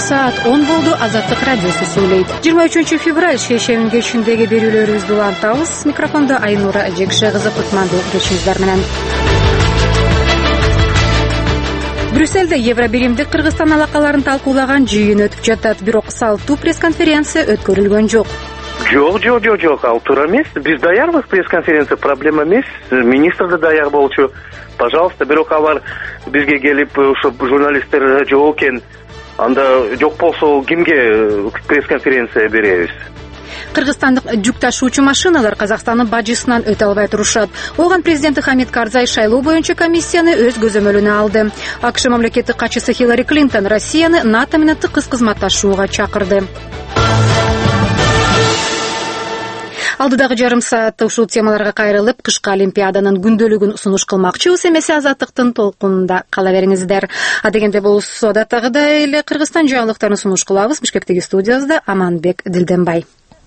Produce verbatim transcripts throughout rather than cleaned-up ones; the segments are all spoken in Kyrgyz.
Saat он болду. Азаттык радиосу сүйлөйт. жыйырма үчүнчү февраль шешемин кечиндеги берүүлөрүбүздү улантабыз. Микрофондо Айнура Жекше кызы кутмандуу кечиңиздер менен. Брюссельде Евробиримдик Кыргызстан алакаларын талкуулаган жыйын өтүп жатат, бирок салттуу пресс-конференция өткөрүлгөн жок. Жок, жок, жок, жок, ал туура эмес. Биз даярбыз, пресс-конференция проблема эмес. Министр да даяр болчу. Пожалуйста, бирок алар бизге келип, ошо журналисттер жок экен. Анда жок болсо кимге пресс-конференция беребиз? Кыргызстандык жүк ташуучу машиналар Казакстандын бажысынан өтө албай турушат. Оған президенти Хамид Карзай шайлоо боюнча комиссияны өз көзөмөлүнө алды. АКШ мамлекеттик катчысы Хиллари Клинтон Россияны НАТО менен тыкыз кызматташууга чакырды. Алдыдагы жарым саатта ушул темаларга кайрылып, кышкы олимпиаданын күндөлүгүн сунуш кылмакчыбыз, эмесе азаттыктын толкунунда кала бериңиздер. Адегенде болсо датагыдай эле Кыргызстан жаңылыктарын сунуш кылабыз. Бишкектеги студиябызда Аманбек Дилденбай.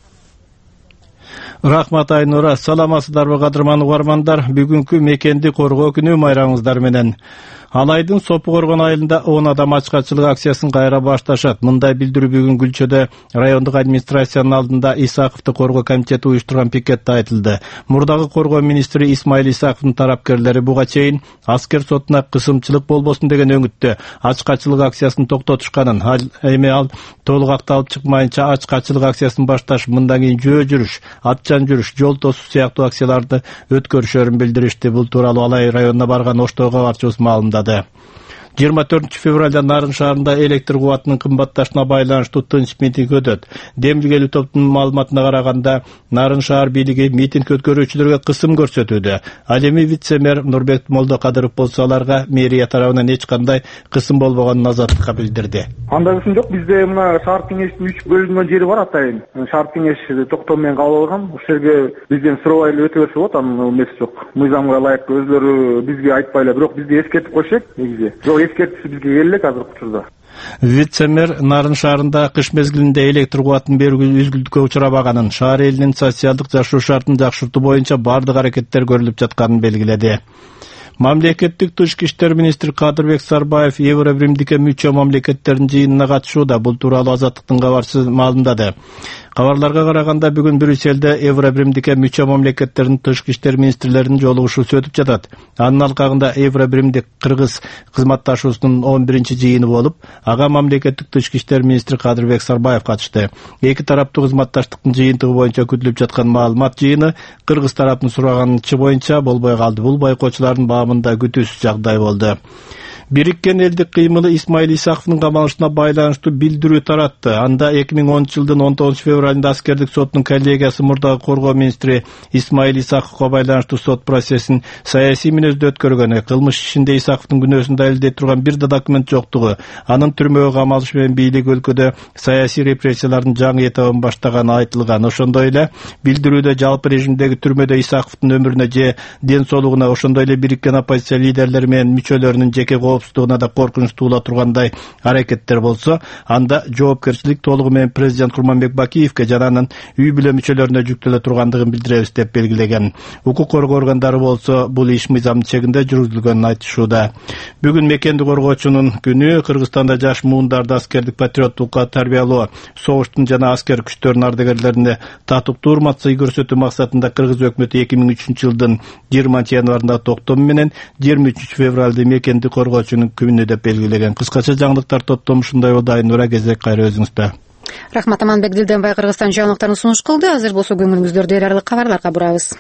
Рахмат Айнура, саламатсыздарбы кадырман угармандар. Бүгүнкү мекенди коргоо күнү майрамыңыздар менен. Алайдын Сопу Коргон айылында он адам ачкачылык акциясын кайра башташат. Мындай билдирүү бүгүн Күлчөдө райондук администрациянын алдында Исаковду коргоо комитети уюштурган пикетте айтылды. Мурдагы коргоо министри Исмаил Исаковдун тарапкерлери буга чейин аскер сотуна кысымчылык болбосун деген өңүттө ачкачылык акциясын токтотушканын, эми ал толук акталып чыкмайынча ачкачылык акциясын башташ, мындан кийин жөө жүрүш, атчан жүрүш, жол тосуу сыяктуу акцияларды өткөрүшөрүн билдиришти. Бул тууралуу Алай районуна барган Оштоо кабарчыбыз маалымдады. жыйырма төртүнчү февралда Нарын шаарында электр кубатынын кымбатташына байланыштуу тынч митинг өтөт. Демилгелүү топтун маалыматына караганда, Нарын шаар бийлиги митинг өткөрүүчүлөргө кысым көрсөтүүдө. Ал эми вице-мэр Нурбек Молдокадыров болсо аларга мэрия тарабынан эч кандай кысым болбогонун азаттыкка билдирди. Андай кысым жок. Бизде мына шаар кеңештин үч бөлүнгөн жери бар атайын. Шаар кеңеш токтом менен кабыл алган. Ушул жерге бизден сурабай эле өтө берсе болот, анын эмеси жок. Мыйзамга ылайык өзлөрү бизге айтпай эле, бирок бизди эскертип койшек негизи. Эскертип бизге келди азыркы учурда. Вице-мэр Нарын шаарында кыш мезгилинде электр кубатын берүү үзгүлтүккө учурабаганын, шаар элинин социалдык жашоо шартын жакшыртуу боюнча бардык аракеттер көрүлүп жатканын белгиледи. Мамлекеттик тышкы иштер министри Кадырбек Сарбаев Евробиримдикке мүчө мамлекеттердин жыйынына катышууда. Бул тууралуу Азаттыктын кабарчысы маалымдады. Кабарларга караганда бүгүн Брюссельде Евробиримдикке мүчө мамлекеттердин тышкы иштер министрлеринин жолугушуусу өтүп жатат. Анын алкагында Евробиримдик Кыргыз кызматташуусунун он биринчи жыйыны болуп, ага мамлекеттик тышкы иштер министри Кадырбек Сарбаев катышты. Эки тараптуу кызматташтыктын жыйынтыгы боюнча күтүлүп жаткан маалымат жыйыны Кыргыз тарапынын сураганычы боюнча болбой калды. Бул байкоочулардын баамында күтүүсүз жагдай болду. Бириккен элдик кыймылы Исмаил Исаковдун камалышына байланыштуу билдирүү таратты. Анда эки миң он жылдын он тогузунчу февралында аскердик соттун коллегиясы мурдагы коргоо министри Исмаил Исаковго байланыштуу сот процессин саясий мүнөздө өткөргөнү, кылмыш ишинде Исаковдун күнөөсүн далилдей турган бир да документ жоктугу, анын түрмөгө камалышы менен бийлик өлкөдө саясий репрессиялардын жаңы этабын баштаганы айтылган. Ошондой эле билдирүүдө жалпы режимдеги түрмөдө Исаковдун өмүрүнө же ден соолугуна, ошондой эле бириккен оппозиция лидерлери менен мүчөлөрүнүн жеке коопсуздугуна да коркунуч туула тургандай аракеттер болсо, анда жоопкерчилик толугу менен президент Курманбек Бакиевке жана анын үй бүлө мүчөлөрүнө жүктөлө тургандыгын билдиребиз деп белгилеген. Укук коргоо органдары болсо бул иш мыйзамдын чегинде жүргүзүлгөнүн айтышууда. Бүгүн мекенди коргоочунун күнү. Кыргызстанда жаш муундарды аскердик патриоттукка тарбиялоо, согуштун жана аскер күчтөрүнүн ардагерлерине татыктуу урмат-сый көрсөтүү максатында Кыргыз өкмөтү эки миң үчүнчү жылдын жыйырманчы январында токтому менен жыйырма үчүнчү февралда мекенди коргоочунун күнү деп белгилеген. Кыскача жаңылыктар топтому ушундай болду. Айнура, кезек кайра өзүңүздө. Рахмат. Аманбек Дилденбай Кыргызстан жаңылыктарын сунуш кылды. Азыр болсо көңүлүңүздөрдү эл кабарларга бурабыз.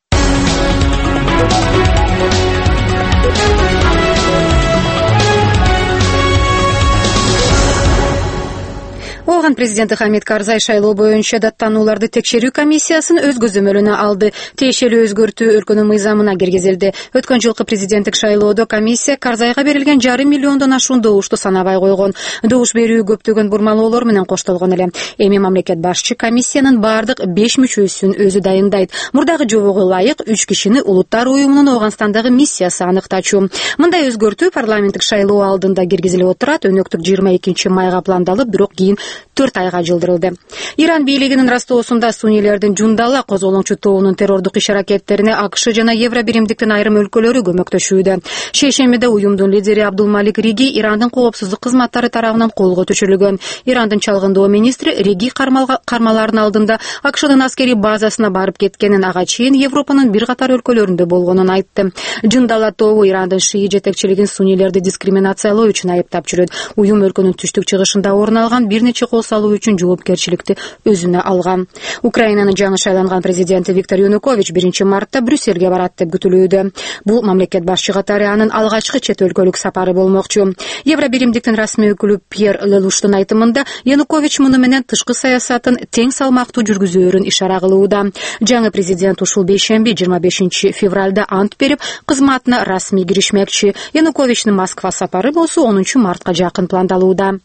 Оған президенти Хамид Карзай шайлоо боюнча даттанууларды текшерүү комиссиясын өз көзөмөлүнө алды. Тиешелүү өзгөртүү өлкөнүн мыйзамына киргизилди. Өткөн жылкы президенттик шайлоодо комиссия Карзайга берилген жарым миллиондон ашуун добушту санабай койгон. Добуш берүү көптөгөн бурмалоолор менен коштолгон эле. Эми мамлекет башчы комиссиянын бардык беш мүчөсүн өзү дайындайт. Мурдагы жобого ылайык үч кишини Улуттар уюмунун Ооганстандагы миссиясы аныктачу. Мындай өзгөртүү парламенттик шайлоо алдында киргизилип отурат. Өнөктүк жыйырма экинчи майга пландалып, бирок кийин төрт айга жылдырылды. Иран бийлигинин растоосунда суннийлердин Жундала козголоңчу тобунун террордук иш-аракеттерине АКШ жана Евробиримдиктин айрым өлкөлөрү көмөктөшүүдө. Шейшембиде уюмдун лидери Абдулмалик Риги Ирандын коопсуздук кызматтары тарабынан колго түшүрүлгөн. Ирандын чалгындоо министри Риги кармаларынын алдында АКШнын аскери базасына барып кеткенин, ага чейин Европанын бир катар өлкөлөрүндө болгонун айтты. Жундала тобу Ирандын шии жетекчилигин суннийлерди дискриминациялоо үчүн айыптап жүрөт. Уюм өлкөнүн түштүк чыгышында орун алган бир нече кол салуу үчүн жоопкерчиликти өзүнө алган. Украинанын жаңы шайланган президенти Виктор Янукович биринчи мартта Брюссельге барат деп күтүлүүдө. Бул мамлекет башчы катары анын алгачкы чет өлкөлүк сапары болмокчу. Евробиримдиктин расмий өкүлү Пьер Лелуштун айтымында, Янукович муну менен тышкы саясатын тең салмактуу жүргүзөөрүн ишара кылууда. Жаңы президент ушул бейшемби жыйырма бешинчи февралда ант берип, кызматына расмий киришмекчи. Януковичтин Москва сапары болсо онунчу мартка жакын пландалууда.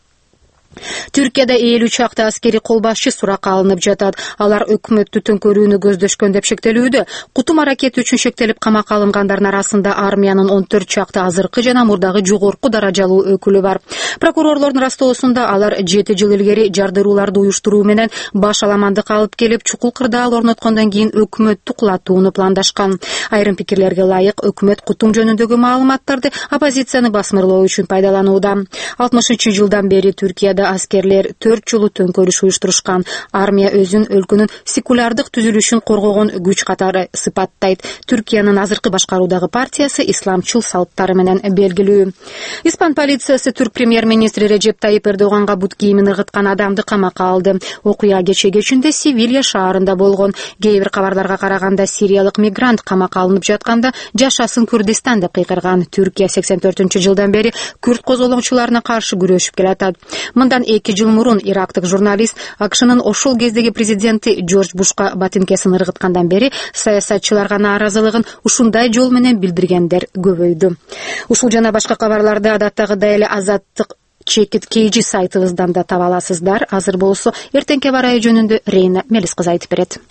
Түркияда элүү чакты аскери кол башчы суракка алынып жатат. Алар өкмөттү төңкөрүүнү көздөшкөн деп шектелүүдө. Кутум аракети үчүн шектелип камакка алынгандардын арасында армиянын он төрт чакты азыркы жана мурдагы жогорку даражалуу өкүлү бар. Прокурорлордун растоосунда алар жети жыл илгери жардырууларды уюштуруу менен баш аламандыкка алып келип, чукул кырдаал орноткондон кийин өкмөттү кулатууну пландашкан. Айрым пикирлерге ылайык, өкмөт кутум жөнүндөгү маалыматтарды оппозицияны басмырлоо үчүн пайдаланууда. алтымышынчы жылдан бери Түркияда аскерлер төрт жолу төңкөрүш уюштурушкан. Армия өзүн өлкөнүн секулярдык түзүлүшүн коргогон күч катары сыпаттайт. Түркиянын азыркы башкаруудагы партиясы исламчыл салттары менен белгилүү. Испан полициясы түрк премьер-министри Режеп Тайип Эрдоганга бут кийимин ыргыткан адамды камакка алды. Окуя кече кечинде Севилья шаарында болгон. Кээ бир кабарларга караганда сириялык мигрант камакка алынып жатканда жашасын Күрдистан деп кыйкырган. Түркия сексен төртүнчү жылдан бери күрд козголоңчуларына каршы күрөшүп келатат. Мындан эки жыл мурун ирактык журналист АКШнын ошол кездеги президенти Джордж Бушка ботинкесин ыргыткандан бери саясатчыларга нааразылыгын ушундай жол менен билдиргендер көбөйдү. Ушул жана башка кабарларды адаттагыдай эле Азаттык чекит кейжи сайтыбыздан да таба аласыздар. Азыр болсо эртеңки барайы жөнүндө Рейна Мелис кызы айтып берет.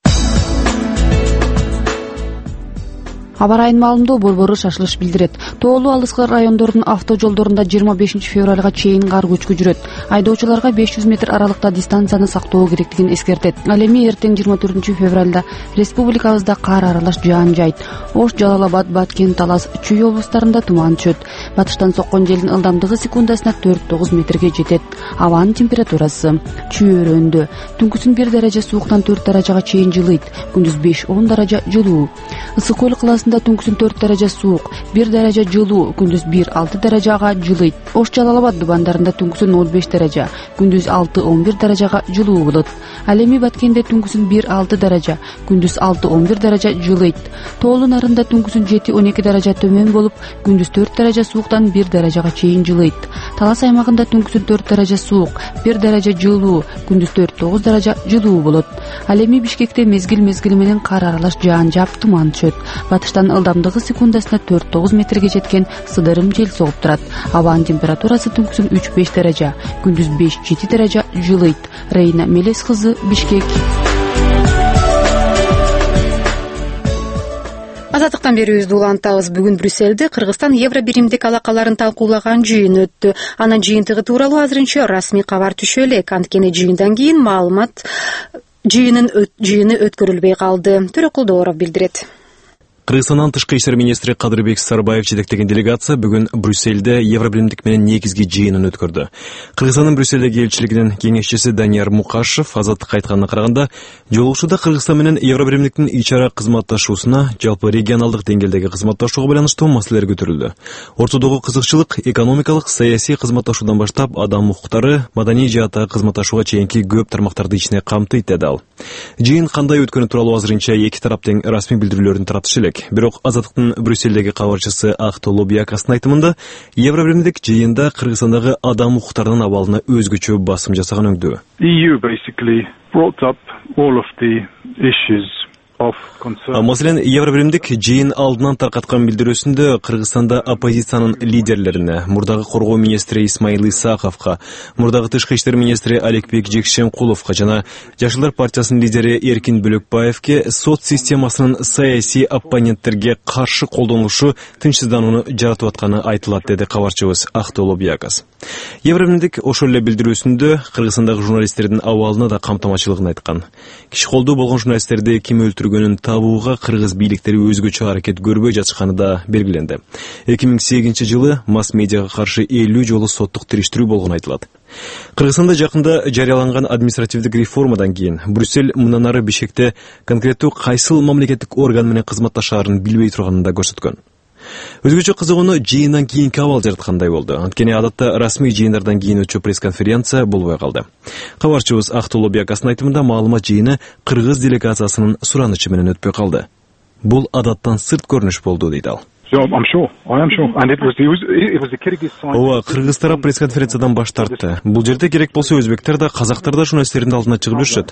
Аба ырайынын маалымдоо борбору шашылыш билдирет. Тоолуу алыскы райондордун автожолдорунда жыйырма бешинчи февралга чейин кар көчкү жүрөт. Айдоочуларга беш жүз метр аралыкта дистанцияны сактоо керектигин эскертет. Ал эми эртең жыйырма төртүнчү февралда республикабызда кар аралаш жаан жайт. Ош, Жалал-Абад, Баткен, Талас, Чүй облустарында туман түшөт. Батыштан соккон желдин ылдамдыгы секундасына төрт тогуз метрге жетет. Абанын температурасы Чүй өрөөндө түнкүсүн бир даража сууктан төрт даражага чейин жылыйт. Күндүз беш он даража жылуу. Ысык көл кылаасында түнкүсүн төрт даража суук, бир даража жылуу, күндүз бир алты даражага жылыйт. Ош, Жалал-Абад дубандарында түнкүсүн ноль беш даража, күндүз алты он бир даражага жылуу болот. Ал эми Баткенде түнкүсүн бир алты даража, күндүз алты он бир даража жылыйт. Тоолу нарында түнкүсүн жети он эки даража төмөн болуп, күндүз төрт даража сууктан бир даражага чейин жылыйт. Талас аймагында түнкүсүн төрт даража суук, бир даража жылуу, күндүз төрт тогуз даража жылуу болот. Ал эми Бишкекте мезгил мезгили менен кар аралаш жаан жаап туман түшөт. Батыштан ылдамдыгы секундасына төрт тогуз метрге жеткен сыдырым жел согуп турат. Абанын температурасы түнкүсүн үч беш даража, күндүз беш жети даража жылыйт. Рейна Мелес кызы, Бишкек. Азаттыктан берүүбүздү улантабыз. Бүгүн Брюссельде Кыргызстан Евробиримдик алакаларын талкуулаган жыйын өттү. Анын жыйынтыгы тууралуу азырынча расмий кабар түшө элек. Анткени жыйындан кийин маалымат жыйынын жыйыны өткөрүлбөй калды. Төрөкул Дооров билдирет. Кыргызстандын тышкы иштер министри Кадырбек Сарбаев жетектеген делегация бүгүн Брюссельде Евробиримдик менен негизги жыйынын өткөрдү. Кыргызстандын Брюссельдеги элчилигинин кеңешчиси Данияр Мукашев Азаттыкка айтканына караганда, жолугушууда Кыргызстан менен Евробиримдиктин ичара кызматташуусуна, жалпы регионалдык деңгээлдеги кызматташууга байланыштуу маселелер көтөрүлдү. Ортодогу кызыкчылык экономикалык, саясий кызматташуудан баштап адам укуктары, маданий жааттагы кызматташууга чейинки көп тармактарды ичине камтыйт деди ал. Жыйын кандай өткөнү тууралуу азырынча эки тараптын расмий билдирүүлөрүн таратышы элек. Бирок Азаттыктын Брюссельдеги кабарчысы Актолу Биякастын айтымында, Евробиримдик жыйында Кыргызстандагы адам укуктарынын абалына өзгөчө басым жасаган өңдүү. E U basically brought up all of the issues Маселен, Евробиримдик жыйын алдынан таркаткан билдирүүсүндө Кыргызстанда оппозициянын лидерлерине, мурдагы коргоо министри Исмаил Исаковго, мурдагы тышкы иштер министри Аликбек Жекшенкуловго жана Жашылдар партиясынын лидери Эркин Бөлөкбаевге сот системасынын саясий оппоненттерге каршы колдонулушу тынчсызданууну жаратып атканы айтылат, деди кабарчыбыз Актооло Биякас. Евробиримдик ошол эле билдирүүсүндө Кыргызстандагы журналисттердин абалына да камтамачылыгын айткан. Киши колдуу болгон журналисттерди ким өлтүргөнүн табууга кыргыз бийликтери өзгөчө аракет көрбөй жатышканы да белгиленди. эки миң сегизинчи жылы масс медиага каршы элүү жолу соттук териштирүү болгону айтылат. Кыргызстанда жакында жарыяланган административдик реформадан кийин Брюссель мындан ары Бишкекте конкреттүү кайсыл мамлекеттик орган менен кызматташаарын билбей турганын да көрсөткөн. Өзгөчө кызыгууну жыйындан кийинки абал жараткандай болду. Анткени адатта расмий жыйындардан кийин өтчү пресс-конференция болбой калды. Кабарчыбыз Актооло Биякастын айтымында маалымат жыйыны кыргыз делегациясынын суранычы менен өтпөй калды. Бул адаттан сырт көрүнүш болду, дейт ал. Ооба, кыргыз тарап пресс-конференциядан баш тартты. Бул жерде керек болсо өзбектер да, казактар да журналисттердин алдына чыгып жүрүшөт,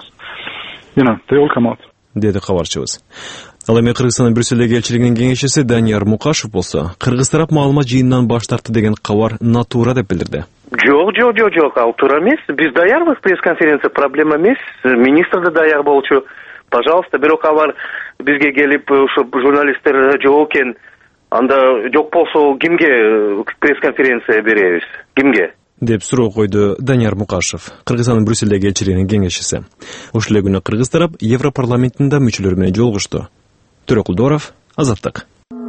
деди кабарчыбыз. Ал эми Кыргызстандын Брюссельдеги элчилигинин кеңешчиси Данияр Мукашев болсо, кыргыз тарап маалымат жыйынынан баш тартты деген кабар натура деп билдирди. Жок, жок, жок, жок, ал туура эмес. Биз даярбыз, пресс-конференция проблема эмес. Министр да даяр болчу. Пожалуйста, бирок алар бизге келип, ушу журналисттер жок экен. Анда жок болсо кимге пресс-конференция беребиз? Кимге? деп суроо койду Данияр Мукашев, Кыргызстандын Брюссельдеги элчилигинин кеңешчиси. Ошол эле күнү кыргыз тарап Европарламентинде мүчөлөрү менен жолугушту. Төрөкулдоров, Азаттык.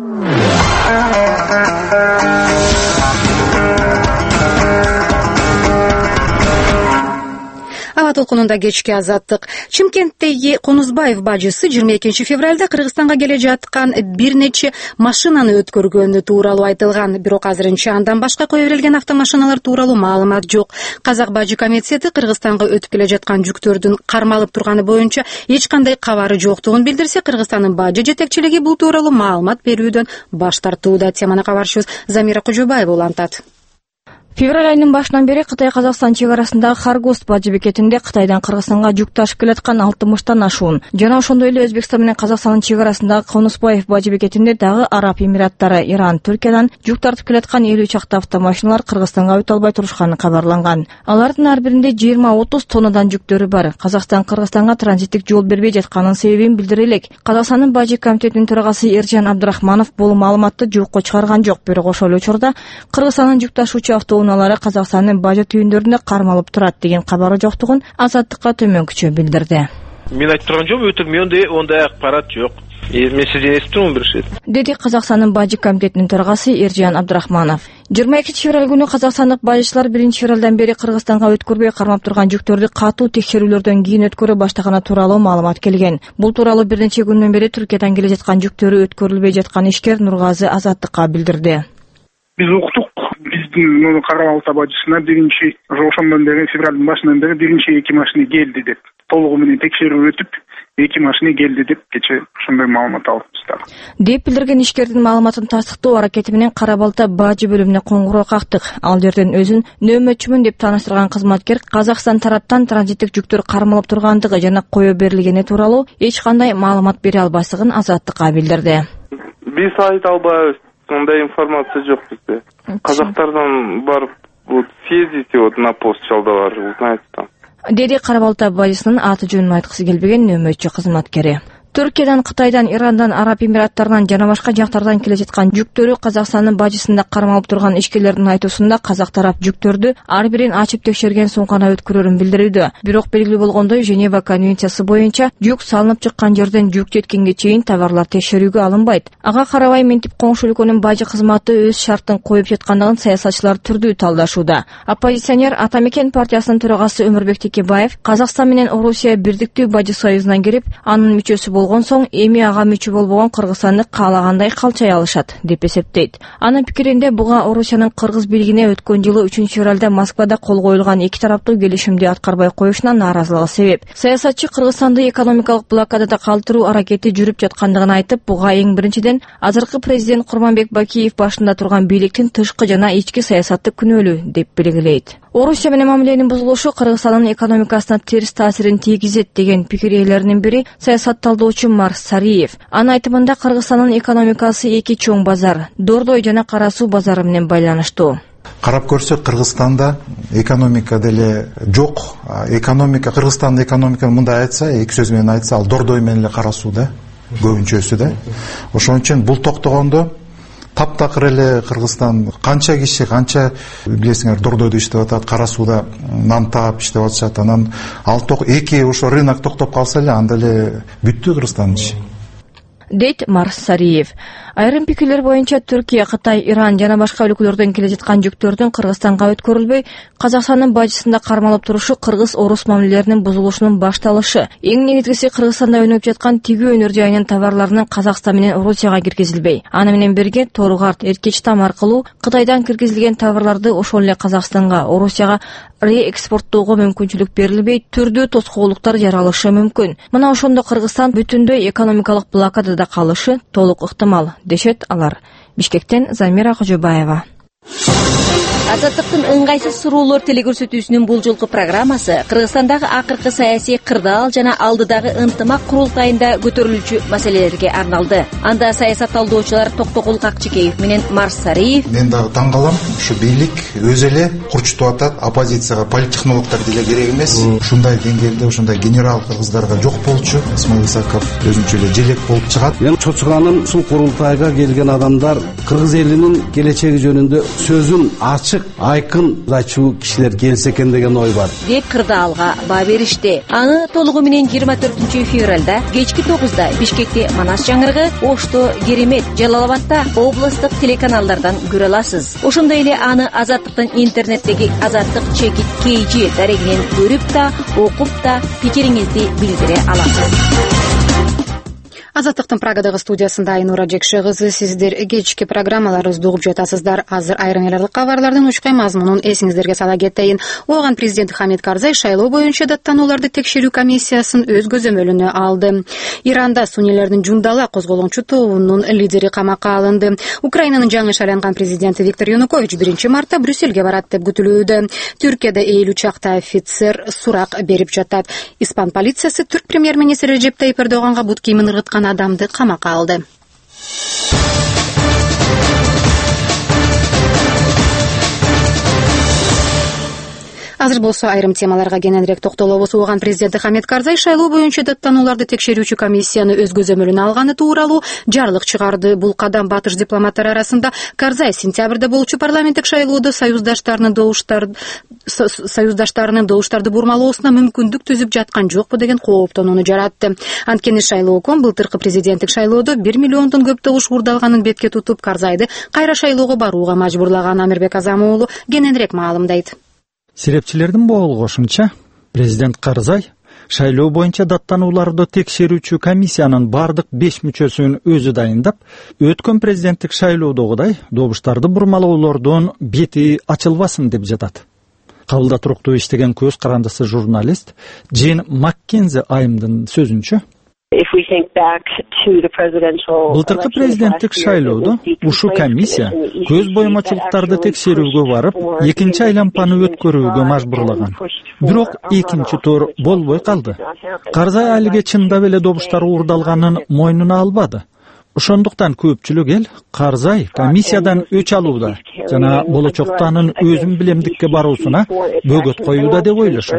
Аба толкунунда кечки Азаттык. Чымкенттеги Конузбаев бажысы жыйырма экинчи февралда Кыргызстанга келе жаткан бир нече машинаны өткөргөнү тууралуу айтылган. Бирок азырынча андан башка кое берилген автомашиналар тууралуу маалымат жок. Казак бажы комитети Кыргызстанга өтүп келе жаткан жүктөрдүн кармалып турганы боюнча эч кандай кабары жоктугун билдирсе, Кыргызстандын бажы жетекчилиги бул тууралуу маалымат берүүдөн баш тартууда. Теманы кабарчыбыз Замира Кожобаева улантат. Февраль айынын башынан бери Кытай-Казакстан чек арасындагы Харгост бажы бекетинде Кытайдан Кыргызстанга жүк ташып келаткан алтымыштан ашуун жана ошондой эле Өзбекстан менен Казакстандын чек арасындагы Конузбаев бажы бекетинде дагы Араб Эмираттары, Иран, Түркиядан жүк тартып келаткан элүү чакты автомашиналар Кыргызстанга өтө албай турушканы кабарланган. Алардын ар биринде жыйырма отуз тоннадан жүктөрү бар. Казакстан Кыргызстанга транзиттик жол бербей жатканын себебин билдире элек. Казакстандын бажы комитетинин төрагасы Эржан Абдрахманов бул маалыматты жокко чыгарган жок, бирок ошол учурда Кыргызстандын жүк ташуучу автоунаа Казакстандын бажы түйүндөрүндө кармалып турат деген кабары жоктугун Азаттыкка төмөнкүчө билдирди. Мен айтып турган жокмун, өтүр менде ондай акпарат жок. Мен сизден эстип турмун бир шет. Деди Казакстандын бажы комитетинин төрагасы Эржан Абдрахманов. жыйырма экинчи февраль күнү казакстандык бажычылар биринчи февралдан бери Кыргызстанга өткөрбөй кармап турган жүктөрдү катуу текшерүүлөрдөн кийин өткөрө баштаганы тууралуу маалымат келген. Бул тууралуу бир нече күндөн бери Түркиядан келе жаткан жүктөрү өткөрүлбөй жаткан ишкер Нургазы Азаттыкка билдирди. Биз уктук, биздин кармалуу бажысына биринчи ошондон бери февралдын башынан бери биринчи эки машина келди деп, толугу менен текшерүү өтүп, эки машина келди деп кече ошондой маалымат алыпбыздар. Деп билдирген ишкердин маалыматын тастыктоо аракети менен Кара Балта бажы бөлүмүнө коңгуроо кактык. Ал жерден өзүн нөөмөтчүмүн деп тааныштырган кызматкер Казакстан тараптан транзиттик жүктөр кармалып тургандыгы жана кое берилгени тууралуу эч кандай маалымат бере албаслыгын Азаттыкка билдирди. Биз айта албайбыз. Сондай информация жок бизде. Казактардан барып, вот съездите вот на пост чалдалар, узнаете там. Деди Кара Балта бажысынын аты жөнүн айткысы келбеген нөөмөтчү кызматкери. Түркиядан, Кытайдан, Ирандан, Араб Эмираттарынан жана башка жактардан келе жаткан жүктөрү Казакстандын бажысында кармалып турган ишкерлердин айтуусунда казак тарап жүктөрдү ар бирин ачып текшерген соң гана өткөрөрүн билдирүүдө. Бирок белгилүү болгондой Женева конвенциясы боюнча жүк салынып чыккан жерден жүк жеткенге чейин товарлар текшерүүгө алынбайт. Ага карабай мынтип коңшу өлкөнүн бажы кызматы өз шарттын коюп жаткандыгын саясатчылар түрдүү талдашууда. Оппозиционер Атамекен партиясынын төрагасы Өмүрбек Текебаев Казакстан менен Орусия бирдиктүү бажы союзунан кирип, анын мүчөсү болгон соң эми ага мүчө болбогон Кыргызстанды каалагандай калчай алышат деп эсептейт. Анын пикиринде буга Орусиянын кыргыз бийлигине өткөн жылы үчүнчү февралда Москвада кол коюлган эки тараптуу келишимди аткарбай коюшуна нааразылыгы себеп. Саясатчы Кыргызстанды экономикалык блокадада калтыруу аракети жүрүп жаткандыгын айтып, буга эң биринчиден азыркы президент Курманбек Бакиев башында турган бийликтин тышкы жана ички саясаты күнөөлүү деп белгилейт. Орусия менен мамиленин бузулушу Кыргызстандын экономикасына терс таасирин тийгизет деген пикир ээлеринин бири саясат талдоочу Марс Сариев. Анын айтымында Кыргызстандын экономикасы эки чоң базар, Дордой жана Кара Суу базары менен байланыштуу. Карап көрсөк, Кыргызстанда экономика деле жок. Экономика, Кыргызстандын экономика мындай айтса, эки сөз менен айтса, ал Дордой менен эле Кара Суу да, көбүнчөсү да. Ошон үчүн бул токтогондо таптакыр эле Кыргызстан канча киши, канча билесиңер, Дордойдо иштеп атат, Кара Сууда нан таап иштеп атышат. Анан ал ток эки ошо рынок токтоп калса эле, анда эле бүттү Кыргызстандын иши. Дейт Марс Сариев. Айрым пикирлер боюнча Түркия, Кытай, Иран жана башка өлкөлөрдөн келе жаткан жүктөрдүн Кыргызстанга өткөрүлбөй, Казакстандын бажысында кармалып турушу кыргыз-орус мамилелеринин бузулушунун башталышы. Эң негизгиси Кыргызстанда өнүгүп жаткан тигүү өнөр жайынын товарларынын Казакстан менен Орусияга киргизилбей. Аны менен бирге Торгарт, Эркеч там аркылуу Кытайдан киргизилген товарларды ошол эле Казакстанга, Орусияга реэкспорттоого мүмкүнчүлүк берилбей, түрдүү тоскоолдуктар жаралышы мүмкүн. Мына ошондо Кыргызстан бүтүндөй экономикалык блокадада калышы толук ыктымал, дешет алар. Бишкектен Замира Кожобаева. Азаттыктын ыңгайсыз суроолор телекөрсөтүүсүнүн бул жолку программасы Кыргызстандагы акыркы саясий кырдаал жана алдыдагы ынтымак курултайында көтөрүлүүчү маселелерге арналды. Анда саясат талдоочулар Токтогул Какчекеев менен Марс Сариев. Мен дагы таң калам, ушу бийлик өзү эле курчутуп атат, оппозицияга политтехнологдор деле керек эмес. Ушундай деңгээлде, ушундай генерал кыргыздарга жок болчу. Исмаил Исаков өзүнчө эле желек болуп чыгат. Мен чочуганым ушул курултайга келген адамдар кыргыз элинин келечеги жөнүндө сөзүн ачык, айкын айтчу кишилер келсе экен деген ой бар. Деп кырдаалга баа беришти. Аны толугу менен жыйырма төртүнчү февралда кечки тогузда Бишкекте Манас жаңгырыгы, Ошто Керемет, Жалалабадта областтык телеканалдардан көрө аласыз. Ошондой эле аны Азаттыктын интернеттеги Азаттык чекит кейжи дарегинен көрүп да, окуп да пикириңизди билдире аласыз. Азаттыктын Прагадагы студиясында Айнура Жекше кызы, сиздер кечки программаларыбызды угуп жатасыздар. Азыр айрым эле кабарлардын учкай мазмунун эсиңиздерге сала кетейин. Ооган президент Хамид Карзай шайлоо боюнча даттанууларды текшерүү комиссиясын өз көзөмөлүнө алды. Иранда суннилердин Жундала козголоңчу тобунун лидери камакка алынды. Украинанын жаңы шайланган президенти Виктор Янукович биринчи мартта Брюссельге барат деп күтүлүүдө. Түркияда элүү чакта офицер сурак берип жатат. Испан полициясы түрк премьер-министри Режеп Тайип Эрдоганга бут кийимин ыргыткан адамды камакка алды. Азыр болсо айрым темаларга кененирээк токтолобуз. Ооган президенти Хамид Карзай шайлоо боюнча даттанууларды текшерүүчү комиссияны өз көзөмөлүнө алганы тууралуу жарлык чыгарды. Бул кадам батыш дипломаттары арасында Карзай сентябрда болчу парламенттик шайлоодо союздаштарынын добуштар союздаштарынын добуштарды бурмалоосуна мүмкүндүк түзүп жаткан жокпу деген кооптонууну жаратты. Анткени шайлоокон былтыркы президенттик шайлоодо бир миллиондон көп добуш уурдалганын бетке тутуп, Карзайды кайра шайлоого барууга мажбурлаган. Амирбек Азамуулу кененирээк маалымдайт. Серепчилердин болгошунча, президент Карзай шайлоо боюнча даттанууларды текшерүүчү комиссиянын бардык беш мүчөсүн өзү дайындап, өткөн президенттик шайлоодогудай добуштарды бурмалоолордун бети ачылбасын деп жатат. Кабылда туруктуу иштеген көз карандысы журналист Джин Маккензи айымдын сөзүнчө, былтыркы президенттик шайлоодо ушул комиссия көз боюмачылыктарды текшерүүгө барып, экинчи айлампаны өткөрүүгө мажбурлаган. Бирок экинчи тур болбой калды. Карзай алиге чындап эле добуштар уурдалганын мойнуна албады. Ошондуктан көпчүлүк эл Карзай комиссиядан өч алууда жана болочокто анын өзүн билемдикке баруусуна бөгөт коюуда деп ойлошот,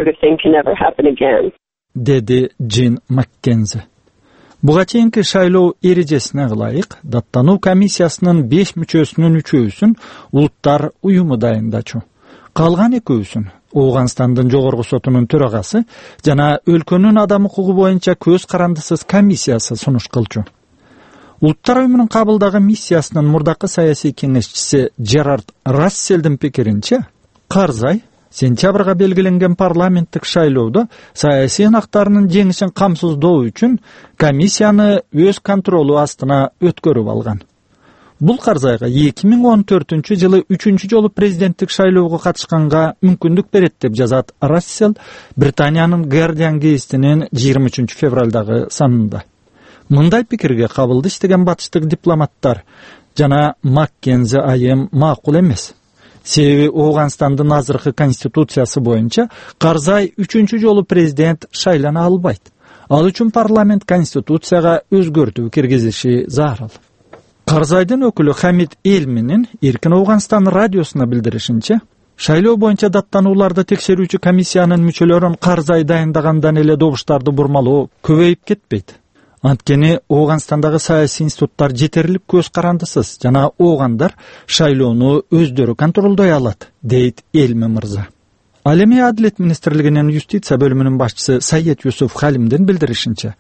деди Джин Маккензи. Буга чейинки шайлоо эрежесине ылайык даттануу комиссиясынын беш мүчөсүнүн үчөөсүн улуттар уюму дайындачу. Калган экөөсүн Ооганстандын жогорку сотунун төрагасы жана өлкөнүн адам укугу боюнча көз карандысыз комиссиясы сунуш кылчу. Улуттар уюмунун кабылдагы миссиясынын мурдакы саясий кеңешчиси Джерард Расселдин пикиринче, Карзай сентябрга белгиленген парламенттик шайлоодо саясий ынактарынын жеңишин камсыздоо үчүн комиссияны өз контролу астына өткөрүп алган. Бул Карзайга эки миң он төртүнчү жылы үчүнчү жолу президенттик шайлоого катышканга мүмкүндүк берет деп жазат Рассел Британиянын Guardian гезитинин жыйырма үчүнчү февралдагы санында. Мындай пикирге кабылды иштеген батыштык дипломаттар жана Маккензи айым макул эмес. Себеби Ооганстандын азыркы конституциясы боюнча Карзай үчүнчү жолу президент шайлана албайт. Ал үчүн парламент конституцияга өзгөртүү киргизиши зарыл. Карзайдын өкүлү Хамид Элминин Эркин Ооганстан радиосуна билдиришинче, шайлоо боюнча даттанууларды текшерүүчү комиссиянын мүчөлөрүн Карзай дайындагандан эле добуштарды бурмалоо көбөйүп кетпейт. Анткени Ооганстандагы саясий институттар жетерлик көз карандысыз жана оогандар шайлоону өздөрү контролдой алат, дейт Элми мырза. Ал эми Адилет министрлигинин юстиция бөлүмүнүн башчысы Саид Юсуф Халимдин билдиришинче,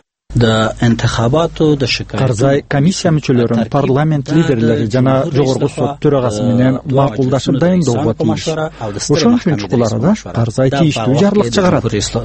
Карзай комиссия мүчөлөрүн парламент лидерлери жана жогорку сот төрагасы менен макулдашып дайындоого тийиш. Ошон үчүн чукул арада Карзай тийиштүү жарлык чыгарат,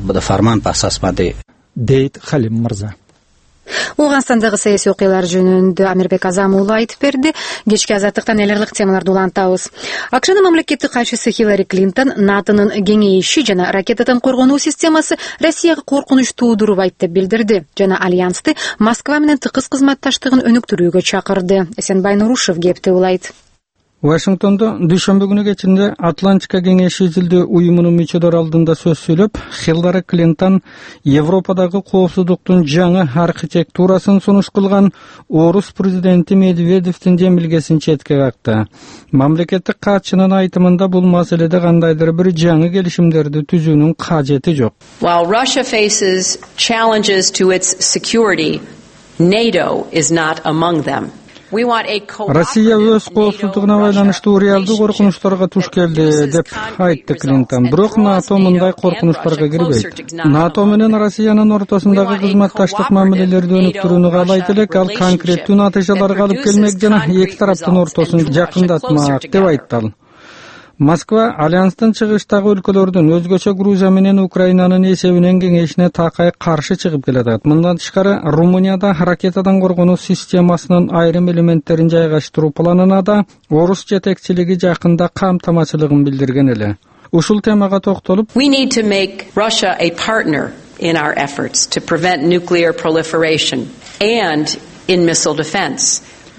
дейт Халим мырза. Ооганстандагы саясий окуялар жөнүндө Амирбек Азамуулу айтып берди. Кечки азаттыктан эл аралык темаларды улантабыз. АКШнын мамлекеттик катчысы Хиллари Клинтон НАТОнун кеңейиши жана ракетадан коргонуу системасы Россияга коркунуч туудуруп айтт деп билдирди жана альянсты Москва менен тыкыз кызматташтыгын өнүктүрүүгө чакырды. Эсенбай Нурушев кепти улайт. Вашингтондо дүйшөмбү күнү кечинде Атлантика кеңеши изилдөө уюмунун мүчөлөрү алдында сөз сүйлөп, Хиллари Клинтон Европадагы коопсуздуктун жаңы архитектурасын сунуш кылган орус президенти Медведевдин жемилгесин четке какты. Мамлекеттик катчынын айтымында бул маселеде кандайдыр бир жаңы келишимдерди түзүүнүн кажети жок. While Russia faces challenges to its security, NATO is not among them. Россия өз коопсуздугуна байланыштуу реалдуу коркунучтарга туш келди деп айтты Клинтон. Бирок НАТО мындай коркунучтарга кирбейт. НАТО менен Россиянын ортосундагы кызматташтык мамилелерди өнүктүрүүнү каалайт элек, ал конкреттүү натыйжаларга алып келмек жана эки тараптын ортосун жакындатмак деп айтты ал. Москва альянстын чыгыштагы өлкөлөрдүн, өзгөчө Грузия менен Украинанын эсебинен кеңешине такай каршы чыгып келатат. Мындан тышкары Румынияда ракетадан коргонуу системасынын айрым элементтерин жайгаштыруу планына да орус жетекчилиги жакында камтамачылыгын билдирген эле. Ушул темага токтолуп, We need to make Russia a partner in our efforts to prevent nuclear proliferation and in missile defense.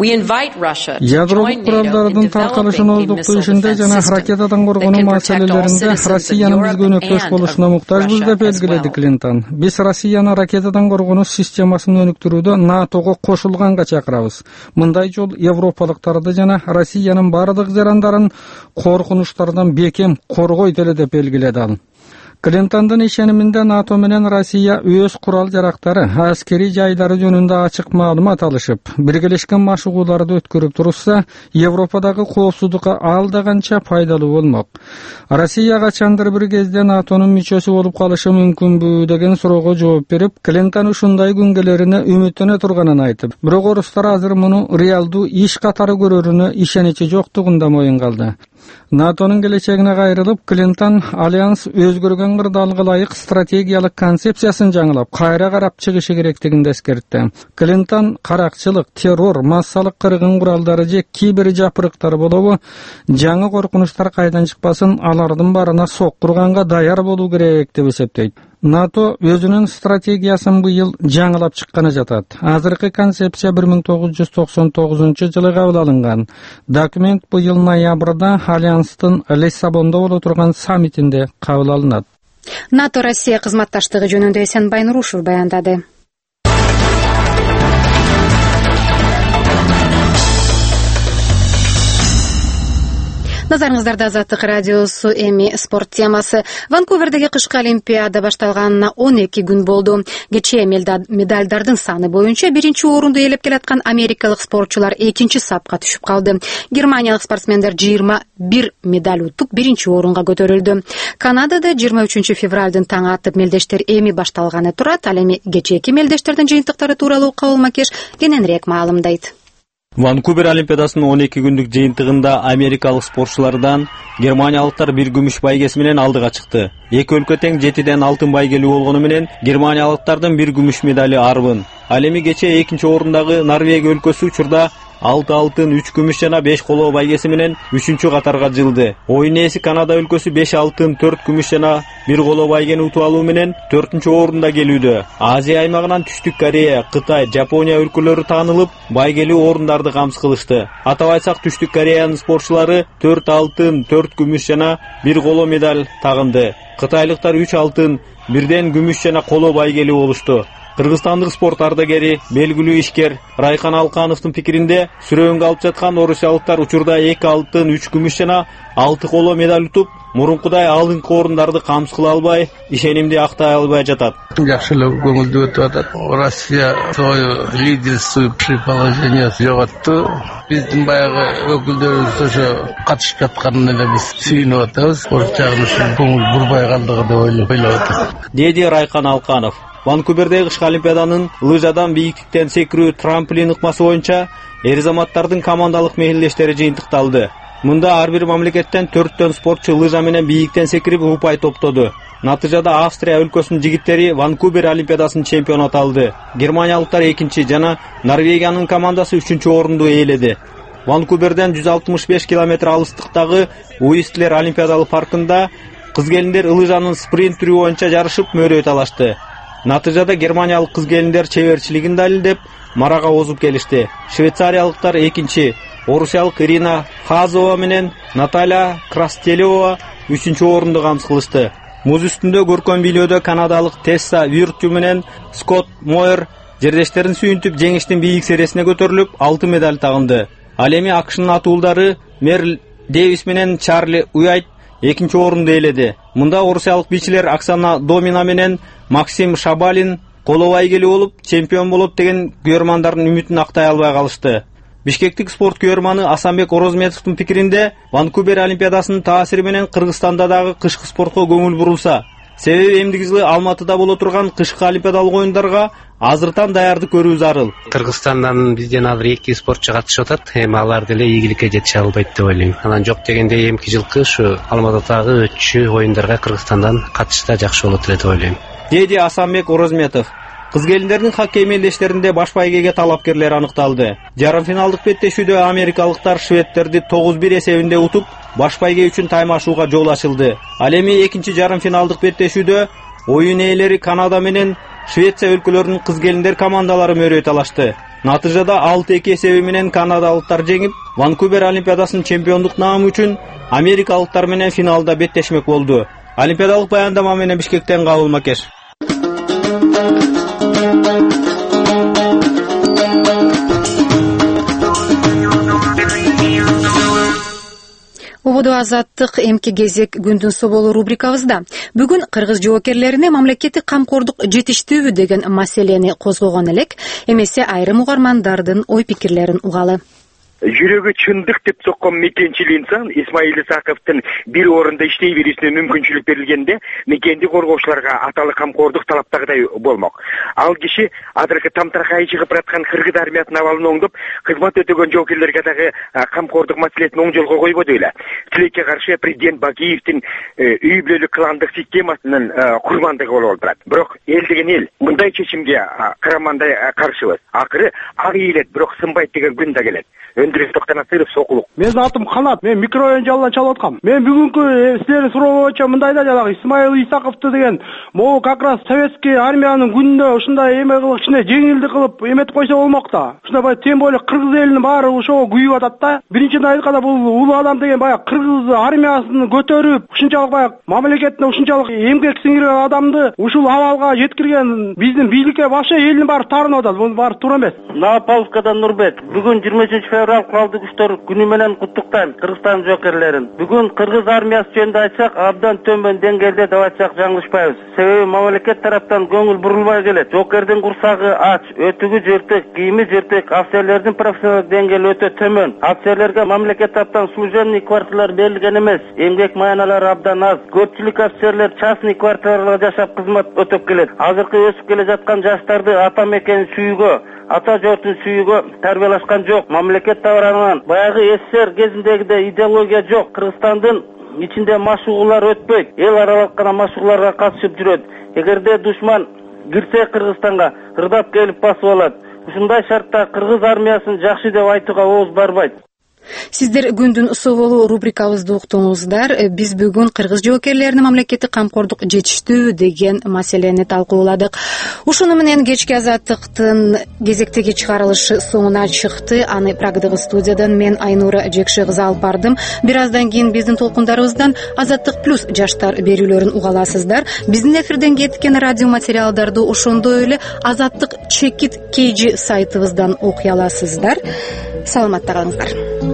Ядролук куралдардын таркалышын оздуктуу ишинде жана ракетадан коргонуу маселелеринде Россиянын бизге өнөктөш болушуна муктажбыз деп белгиледи Клинтон. Биз Россияны ракетадан коргонуу системасын өнүктүрүүдө НАТОго кошулганга чакырабыз. Мындай жол европалыктарды жана Россиянын бардык жарандарын коркунучтардан бекем коргойт эле деп белгиледи ал. Клинтондун ишениминде НАТО менен Россия өз курал жарактары, аскери жайлары жөнүндө ачык маалымат алышып, биргелешкен машыгууларды өткөрүп турушса, Европадагы коопсуздукка ал да канча пайдалуу болмок. Россия качандыр бир кезде НАТОнун мүчөсү болуп калышы мүмкүнбү деген суроого жооп берип, Клинтон ушундай күнгөлөрүнө үмүттөнө турганын айтып, бирок орустар азыр муну реалдуу иш катары көрөрүнө ишеничи жоктугунда моюн калды. НАТОнун келечегине кайрылып, Клинтон альянс өзгөргөн кырдаалга ылайык стратегиялык концепциясын жаңылап, кайра карап чыгышы керектигин эскертти. Клинтон каракчылык, террор, массалык кыргын куралдары же кибер жапырыктар болобу, жаңы коркунучтар кайдан чыкпасын, алардын барына соккурганга даяр болуу керек деп эсептейт. НАТО өзүнүн стратегиясын быйыл жаңылап чыкканы жатат. Азыркы концепция бир миң тогуз жүз токсон тогузунчу жылы кабыл алынган. Документ быйыл ноябрда альянстын Лиссабондо боло турган саммитинде кабыл алынат. НАТО Россия кызматташтыгы жөнүндө Эсенбай Нурушев баяндады. Назарыңыздарда Азаттык радиосу, эми спорт темасы. Ванкувердеги кышкы олимпиада башталганына он эки күн болду. Кечээ медалдардын саны боюнча биринчи орунду ээлеп келаткан америкалык спортчулар экинчи сапка түшүп калды. Германиялык спортсмендер жыйырма бир медаль утуп биринчи орунга көтөрүлдү. Канадада жыйырма үчүнчү февралдын таң атып мелдештер эми башталганы турат. Ал эми кечээки мелдештердин жыйынтыктары тууралуу Кабыл Макеш кененирээк маалымдайт. Ванкувер олимпиадасынын он эки күндүк жыйынтыгында америкалык спортчулардан германиялыктар бир күмүш байгеси менен алдыга чыкты. Эки өлкө тең жетиден алтын байгелүү болгону менен германиялыктардын бир күмүш медали арбын. Ал эми кечээ экинчи орундагы Норвегия өлкөсү учурда алты алтын, үч күмүш жана беш коло байгеси менен үчүнчү катарга жылды. Оюн ээси Канада өлкөсү беш алтын, төрт күмүш жана бир коло байгени утуп алуу менен төртүнчү орунда келүүдө. Азия аймагынан Түштүк Корея, Кытай, Жапония өлкөлөрү таанылып, байгелүү орундарды камсыз кылышты. Атап айтсак, Түштүк Кореянын спортчулары төрт алтын, төрт күмүш жана бир коло медаль тагынды. Кытайлыктар үч алтын, бирден күмүш жана коло байгелүү болушту. Кыргызстандык спорт ардагери, белгилүү ишкер Райкан Алкановдун пикиринде, сүрөөнгө алып жаткан орусиялыктар учурда эки алтын, үч күмүш жана алты коло медаль утуп, мурункудай алдыңкы орундарды камсыз кыла албай, ишенимди актай албай жатат. Жакшы эле көңүлдүү өтүп атат. Россия свое лидерствующее положение жоготту. Биздин баягы өкүлдөрүбүз ошо катышып жатканына эле биз сүйүнүп атабыз. Спорт жагын үчүн көңүл бурбай калдыгы деп ойлоп атат. Деди Райкан Алканов. Ванкувердеги кышкы олимпиаданын лыжадан бийиктиктен секирүү трамплин ыкмасы боюнча эр-заматтардын командалык мехелдештери жыйынтыкталды. Мында ар бир мамлекеттен төрттөн спортчу лыжа менен бийиктен секирип упай топтоду. Натыйжада Австрия өлкөсүнүн жигиттери Ванкувер олимпиадасынын чемпиону аталды. Германиялыктар экинчи жана Норвегиянын командасы үчүнчү орунду ээледи. Ванкуверден жүз алтымыш беш километр алыстыктагы Уистлер олимпиадалык паркында кыз-келиндер лыжанын спринт түрү боюнча жарышып мөрөй талашты. Натыйжада германиялык кыз-келиндер чеберчилигин далилдеп, марага озуп келишти. Швейцариялыктар экинчи, орусиялык Ирина Хазова менен Наталья Крастелева үчүнчү орунду камсыз кылышты. Муз үстүндө көркөм бийлөөдө канадалык Тесса Виртю менен Скотт Мойер жердештерин сүйүнтүп жеңиштин бийик сересине көтөрүлүп, алтын медаль тагынды. Ал эми АКШнын атуулдары Мерл Дэвис менен Чарли Уайт экинчи орунду ээледи. Мында орусиялык бийчилер Оксана Домина менен Максим Шабалин коло байгелүү болуп, чемпион болот деген күйөрмандардын үмүтүн актай албай калышты. Бишкектик спорт күйөрманы Асанбек Орозметовдун пикиринде, Ванкувер олимпиадасынын таасири менен Кыргызстанда дагы кышкы спортко көңүл бурулса, себеби эмдиги жылы Алматыда боло турган кышкы олимпиадалык оюндарга азыртан даярдык көрүү зарыл. Кыргызстандан бизден азыр эки спортчу катышып атат, эми алар деле ийгиликке жете албайт деп ойлойм. Анан жок дегенде эмки жылкы ушу Алматыдагы өтчү оюндарга Кыргызстандан катышса жакшы болот эле деп ойлойм. Деди Асанбек Орозметов. Кыз-келиндердин хоккей мелдештеринде баш байгеге талапкерлер аныкталды. Жарым финалдык беттешүүдө америкалыктар шведтерди тогуз бир эсебинде утуп, баш байге үчүн таймашууга жол ачылды. Ал эми экинчи жарым финалдык беттешүүдө оюн ээлери Канада менен Швеция өлкөлөрүнүн кыз-келиндер командалары мөрөй талашты. Натыйжада алты эки эсеби менен канадалыктар жеңип, Ванкувер олимпиадасынын чемпиондук наамы үчүн америкалыктар менен финалда беттешмек болду. Олимпиадалык баяндама менен Бишкектен Кабыл Макеш. Ободо азаттык эмки кезек күндүн соболу рубрикабызда бүгүн кыргыз жоокерлерине мамлекеттик камкордук жетиштүүбү деген маселени козгогон элек, эмесе айрым угармандардын ой пикирлерин угалы. Жүрөгү чындык деп соккон мекенчил инсан Исмаил Исаковдун бир орунда иштей берүүсүнө мүмкүнчүлүк берилгенде, мекенди коргоочуларга аталык камкордук талаптагыдай болмок. Ал киши азыркы тамтаркай чыгып бараткан кыргыз армиясынын абалын оңдоп, кызмат өтөгөн жоокерлерге дагы камкордук маселесин оң жолго койбоду эле. Тилекке каршы президент Бакиевдин үй бүлөлүк кландык системасынын курмандыгы болуп турат. Бирок эл деген эл мындай чечимге карамандай каршыбыз. Акыры ак ийилет, бирок сынбайт деген күн да келет. Өндрөс Токтонасыров, Сокулук. Менин атым Канат. Мен микрорайон жалдан чалып аткам. Мен бүгүнкү силердин суроо боюнча мындайда жанагы Исмаил Исаковду деген могу как раз советский армиянын күнүндө ушундай эме кылып, кичине жеңилдик кылып эметип койсо болмок да. Ушундай баягы тем более кыргыз элинин баары ошого күйүп атат да. Биринчиден айтканда бул улуу адам деген баягы кыргыз армиясын көтөрүп, ушунчалык баягы мамлекетине ушунчалык эмгек сиңирген адамды ушул абалга жеткирген биздин бийликке вообще элдин баары таарынып атат. Бул баары туура эмес. Новополоцкадан Нурбек. Бүгүн жыйырма үчүнчү февраль куралдуу күчтөр күнү менен куттуктайм Кыргызстан жоокерлерин. Бүгүн кыргыз армиясы жөнүндө айтсак, абдан төмөн деңгээлде деп айтсак жаңылышпайбыз. Себеби мамлекет тараптан көңүл бурулбай келет. Жоокердин курсагы ач, өтүгү жыртык, кийими жыртык, офицерлердин профессионалдык деңгээли өтө төмөн. Офицерлерге мамлекет тараптан служебный квартиралар берилген эмес, эмгек маяналары абдан аз. Көпчүлүк офицерлер частный квартираларда жашап кызмат өтөп келет. Азыркы өсүп келе жаткан жаштарды ата мекенин сүйүүгө, ата жортун сүйүүгө тарбиялашкан жок. Мамлекет тарабынан баягы СССР кезиндегидей идеология жок. Кыргызстандын ичинде машыгуулар өтпөйт. Эл аралык гана машыгууларга катышып жүрөт. Эгерде душман кирсе Кыргызстанга ырдап келип басып алат. ушундай шартта кыргыз армиясын жакшы деп айтууга ооз барбайт. Сиздер күндүн соолу рубрикабызды уктуңуздар. Биз бүгүн кыргыз жоокерлерине мамлекеттик камкордук жетиштүү деген маселени талкууладык. Ушуну менен кечки азаттыктын кезектеги чыгарылышы соңуна чыкты. Аны Прагадагы студиядан мен Айнура Жекше кызы алып бардым. Бир аздан кийин биздин толкундарыбыздан Азаттык плюс жаштар берүүлөрүн угаласыздар. Биздин эфирден кеткен радио материалдарды ошондой эле Азаттык чекит кейжи сайтыбыздан окуй аласыздар. Саламатта калыңыздар.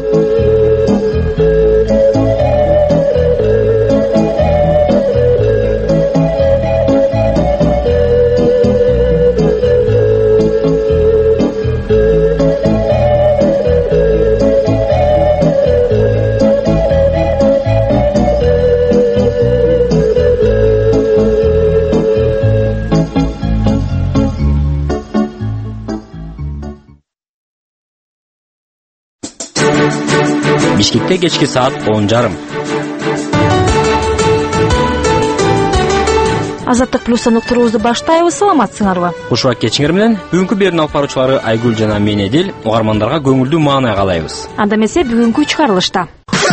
Бишкекте кечки саат он жарым. Азаттык плюстан уктуруубузду баштайбыз. Саламатсыңарбы? Ушуга кечиңер менен бүгүнкү берүүнүн алып баруучулары Айгүл жана мен Эдил угармандарга көңүлдүү маанай каалайбыз. Анда эмесе бүгүнкү чыгарылышта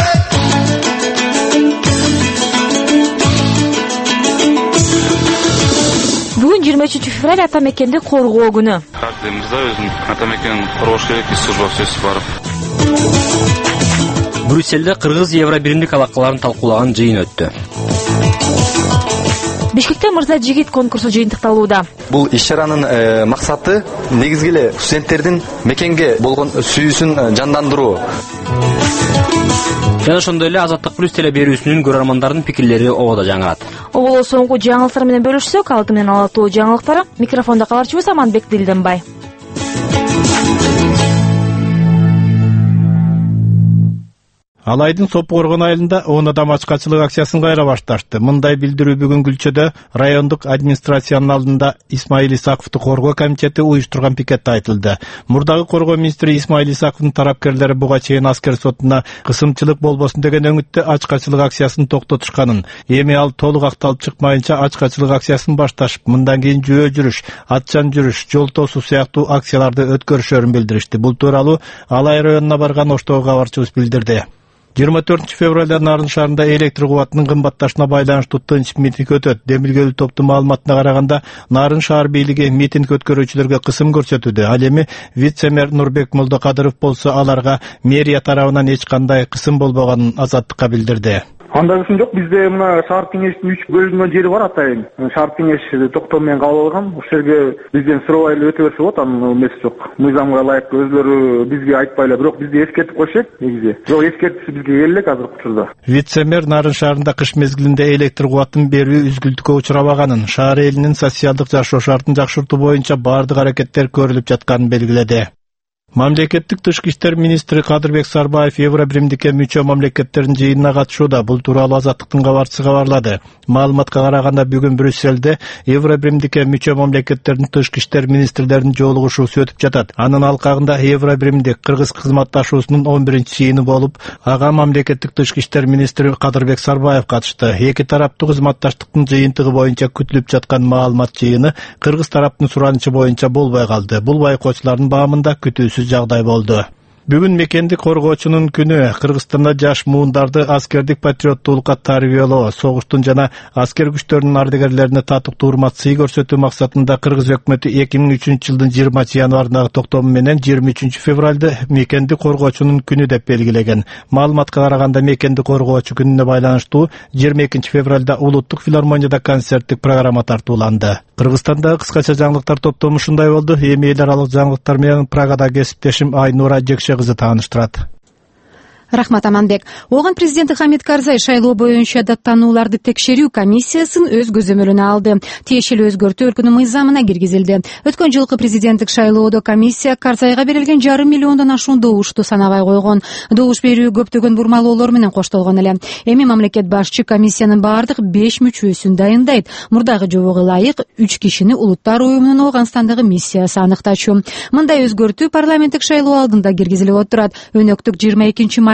бүгүн жыйырма үчүнчү февраль ата мекенди коргоо күнү. Каждый мырза өзүнүн ата мекенин коргош керек, служба сөзсүз барып. Брюссельде кыргыз евро биримдик алакаларын талкуулаган жыйын өттү. Бишкекте мырза жигит конкурсу жыйынтыкталууда. Бул иш-чаранын максаты негизги эле студенттердин мекенге болгон сүйүүсүн жандандыруу. Жана ошондой эле Азаттык плюс теле берүүсүнүн көрөрмандардын пикирлери ободо жаңырат. Оболо соңку жаңылыктар менен бөлүшсөк, алты менен алатуу жаңылыктар. Микрофондо кабарчыбыз Аманбек Дилденбай. Ал айдын Сопу Коргон айылында он адам ачкачылык акциясын кайра башташты. Мындай билдирүү бүгүн Күлчөдө райондук администрациянын алдында Исмаил Исаковду коргоо комитети уюштурган пикетте айтылды. Мурдагы коргоо министри Исмаил Исаковдун тарапкерлери буга чейин аскер сотуна кысымчылык болбосун деген өңүттө ачкачылык акциясын токтотушканын, эми ал толук акталып чыкмайынча ачкачылык акциясын башташып, мындан кийин жөө жүрүш, атчан жүрүш, жол тосуу сыяктуу акцияларды өткөрүшөрүн билдиришти. Бул тууралуу Алай районуна барган Оштогу кабарчыбыз билдирди. жыйырма төртүнчү февралда Нарын шаарында электр кубатынын кымбатташына байланыштуу тынч митинг өтөт. Демилгөлүү топтун маалыматына караганда, Нарын шаар бийлиги митинг өткөрүүчүлөргө кысым көрсөтүүдө. Ал эми вице-мэр Нурбек Молдокадыров болсо аларга мэрия тарабынан эч кандай кысым болбогонун Азаттыкка билдирди. Андай кысым жок. Бизде мына шаар кеңештин үч бөлүнгөн жери бар атайын. Шаар кеңеш токтом менен кабыл алган. Ошол жерге бизден сурабай эле өтө берсе болот, анын эмеси жок. Мыйзамга ылайык өзлөрү бизге айтпай эле, бирок бизди эскертип койшет негизи. Жок, эскертип бизге келек азыркы учурда. Вице-мэр Нарын шаарында кыш мезгилинде электр кубатын берүү үзгүлтүккө учурабаганын, шаар элинин социалдык жашоо шартын жакшыртуу боюнча бардык аракеттер көрүлүп жатканын белгиледи. Мамлекеттик тышкы иштер министри Кадырбек Сарбаев Евро биримдикке мүчө мамлекеттердин жыйынына катышууда. Бул тууралуу Азаттыктын кабарчысы кабарлады. Маалыматка караганда бүгүн Брюссельде Евро биримдикке мүчө мамлекеттердин тышкы иштер министрлеринин жолугушуусу өтүп жатат. Анын алкагында Евро биримдик Кыргыз кызматташуусунун он биринчи жыйыны болуп, ага мамлекеттик тышкы иштер министри Кадырбек Сарбаев катышты. Эки тараптуу кызматташтыктын жыйынтыгы боюнча күтүлүп жаткан маалымат жыйыны Кыргыз тараптын суранычы боюнча болбой калды. Бул байкоочулардын баамында күтүүсүз жагдай болду. Бүгүн мекенди коргоочунун күнү. Кыргызстанда жаш муундарды аскердик патриоттуулукка тарбиялоо, согуштун жана аскер күчтөрүнүн ардагерлерине татыктуу урмат сый көрсөтүү максатында Кыргыз өкмөтү эки миң үчүнчү жылдын жыйырмачы январындагы токтому менен жыйырма үчүнчү февралды мекенди коргоочунун күнү деп белгилеген. Маалыматка караганда мекенди коргоочу күнүнө байланыштуу жыйырма экинчи февралда Улуттук филармонияда концерттик программа тартууланды. Кыргызстандагы кыскача жаңылыктар топтому ушундай болду. Эми эл аралык жаңылыктар менен Прагада кесиптешим Айнура Жекше кызы тааныштырат. Рахмат, Аманбек. Оған президенти Хамит Карзай шайлоо боюнча даттанууларды текшерүү комиссиясын өз көзөмөлүнө алды. Тиешелүү өзгөртүү өлкөнүн мыйзамына киргизилди. Өткөн жылкы президенттик шайлоодо комиссия Карзайга берилген жарым миллиондон ашуун добушту санабай койгон. Добуш берүү көптөгөн бурмалоолор менен коштолгон эле. Эми мамлекет башчы комиссиянын бардык беш мүчөсүн дайындайт. Мурдагы жобого ылайык үч кишини улуттар уюмунун Ооганстандагы миссиясы аныктачу. Мындай өзгөртүү парламенттик шайлоо алдында киргизилип отурат. Өнөктүк жыйырма экинчи май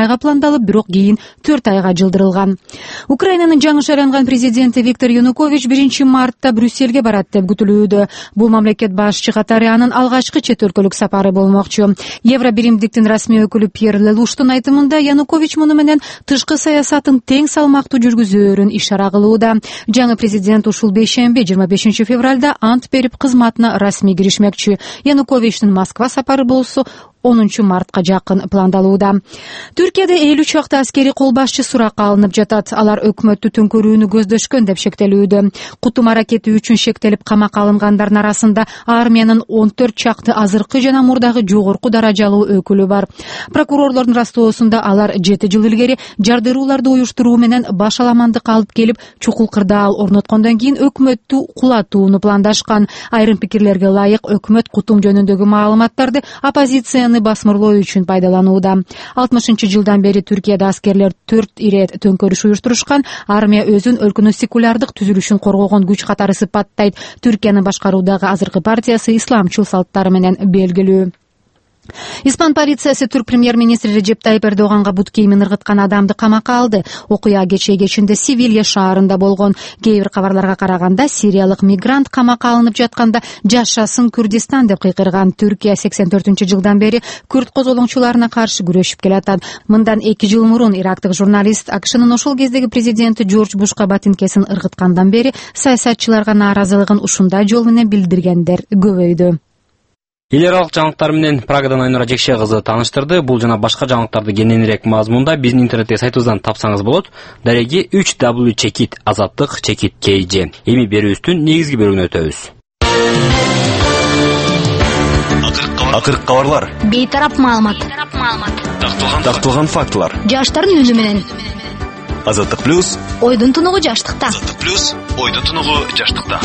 айга пландалып, бирок кийин төрт айга жылдырылган. Украинанын жаңы шайланган президенти Виктор Янукович биринчи мартта Брюссельге барат деп күтүлүүдө. Бул мамлекет башчы катары анын алгачкы чет өлкөлүк сапары болмокчу. Евро биримдиктин расмий өкүлү Пьер Лелуштун айтымында Янукович муну менен тышкы саясатын тең салмактуу жүргүзөөрүн ишара кылууда. Жаңы президент ушул бейшемби жыйырма бешинчи февралда ант берип кызматына расмий киришмекчи. Януковичтин Москва сапары болсо онунчу мартка жакын пландалууда. Түркияда элүү чакты аскери кол башчы суракка алынып жатат. Алар өкмөттү төңкөрүүнү көздөшкөн деп шектелүүдө. Кутум аракети үчүн шектелип камакка алынгандардын арасында армиянын он төрт чакты азыркы жана мурдагы жогорку даражалуу өкүлү бар. Прокурорлордун растоосунда алар жети жыл илгери жардырууларды уюштуруу менен башаламандыкка алып келип, чукул кырдаал орноткондон кийин өкмөттү кулатууну пландашкан. Айрым пикирлерге ылайык, өкмөт кутум жөнүндөгү маалыматтарды оппозицияны басмырлоо үчүн пайдаланууда. алтымышынчы жылдан бери Түркияда аскерлер төрт ирет төңкөрүш уюштурушкан. Армия өзүн өлкөнүн секулярдык түзүлүшүн коргогон күч катары сыпаттайт. Түркияны башкаруудагы азыркы партиясы исламчыл салттары менен белгилүү. Испан полициясы түрк премьер-министри Реджеп Тайип Эрдоганга бут кийимин ыргыткан адамды камакка алды. Окуя кечээ кечинде Севилья шаарында болгон. Кээ бир кабарларга караганда сириялык мигрант камакка алынып жатканда жашасын Күрдистан деп кыйкырган. Түркия сексен төртүнчү жылдан бери күрд козголоңчуларына каршы күрөшүп келатат. Мындан эки жыл мурун ирактык журналист АКШнын ошол кездеги президенти Джордж Бушка батинкесин ыргыткандан бери саясатчыларга нааразылыгын ушундай жол менен билдиргендер көбөйдү. Эл аралык жаңылыктар менен Прагадан Айнура Жекше кызы тааныштырды. Бул жана башка жаңылыктарды кененирээк мазмунда биздин интернеттеги сайтыбыздан тапсаңыз болот. Дареги үч дабл ю чекит азаттык чекит кей же. Эми берүүбүздүн негизги бөлүгүнө өтөбүз. Акыркы кабарлар. Бейтарап маалымат. Такталган фактылар. Жаштардын үнү менен. Азаттык плюс. Ойдун тунугу жаштыкта. Азаттык плюс. Ойдун тунугу жаштыкта.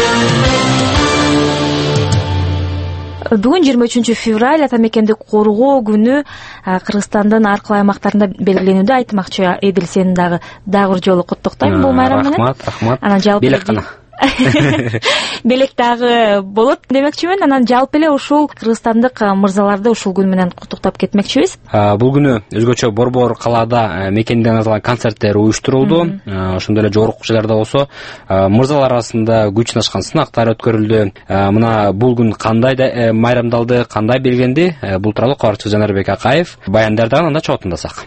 Бүгүн жыйырма үчүнчү февраль ата мекенди коргоо күнү Кыргызстандын ар кайсы аймактарында белгиленүүдө. Айтмакчы Эдил, сени дагы дагы бир жолу куттуктайм бул майрам менен. Рахмат, рахмат. Анан жалпы белек кана. Белек дагы болот демекчимин. Анан жалпы эле ушул кыргызстандык мырзаларды ушул күн менен куттуктап кетмекчибиз. Бул күнү өзгөчө Борбор калаада мекенден аталган концерттер уюштурулду. Ошондой эле жогорку жерлерде болсо мырзалар арасында күч сынашкан сынактар өткөрүлдү. Мына бул күн кандай майрамдалды, кандай белгиленди? Бул тууралуу кабарчы Жанарбек Акаев баяндардагы анда чогуу тыңдасак.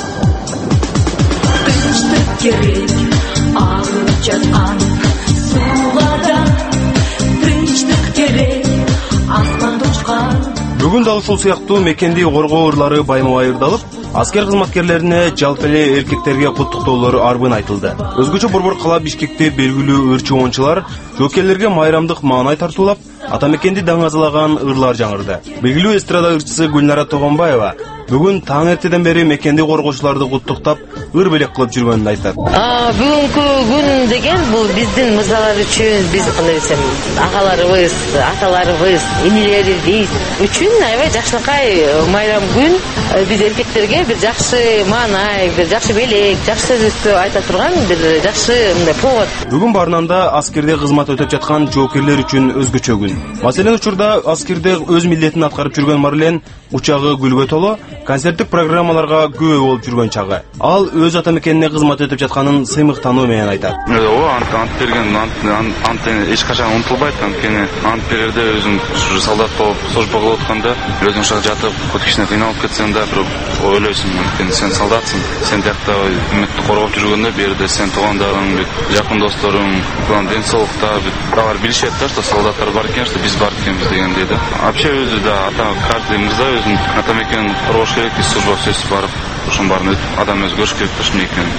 Бүгүн да ушул сыяктуу мекенди коргоо ырлары байма-бай ырдалып, аскер кызматкерлерине жалпы эле эркектерге куттуктоолор арбын айтылды. Өзгөчө Борбор кала Бишкекте белгилүү өр чоончулар жоокерлерге майрамдык маанай тартуулап, ата мекенди даңазалаган ырлар жаңырды. Белгилүү эстрада ырчысы Гүлнара Тогонбаева бүгүн таң эртеден бери мекенди коргоочуларды куттуктап, ыр белек кылып жүргөнүн айтат. Бүгүнкү күн деген бул биздин мырзалар үчүн, биз кандай десем, агаларыбыз, аталарыбыз, энелерибиз үчүн аябай жакшынакай майрам күн. Биз эркектерге бир жакшы маанай, бир жакшы белек, жакшы сөздү айта турган бир жакшы мындай повод. Бүгүн Барнанда аскерде кызмат өтөп жаткан жоокерлер үчүн өзгөчө күн. Маселен, учурда аскерде өз милдетин аткарып жүргөн Марлен учагы гүлгө толо, концерттик программаларга күбө болуп жүргөн чагы. Ал өз ата мекенине кызмат өтөп жатканын сыймыктануу менен айтат. Ооба, ант берген ант эч качан унутулбайт. Анткени ант берерде өзүң солдат болуп служба кылып атканда, өзүң ошо жатып, кичине кыйналып кетсең да, бирок ойлойсуң, анткени сен солдатсың. Сен тиякта үмүттү коргоп жүргөндө, бу жерде сен туугандарың, жакын досторуң, ден соолукта алар билишет да, что солдаттар бар экен, что биз бар экенбиз дегендей да. Вообще өзү да ата каждый мырза өзүн ата мекенин коргош керек, биз служба сөзсүз барып, ошонун баарын адам өзү көрүш керек да, ушундай экенин.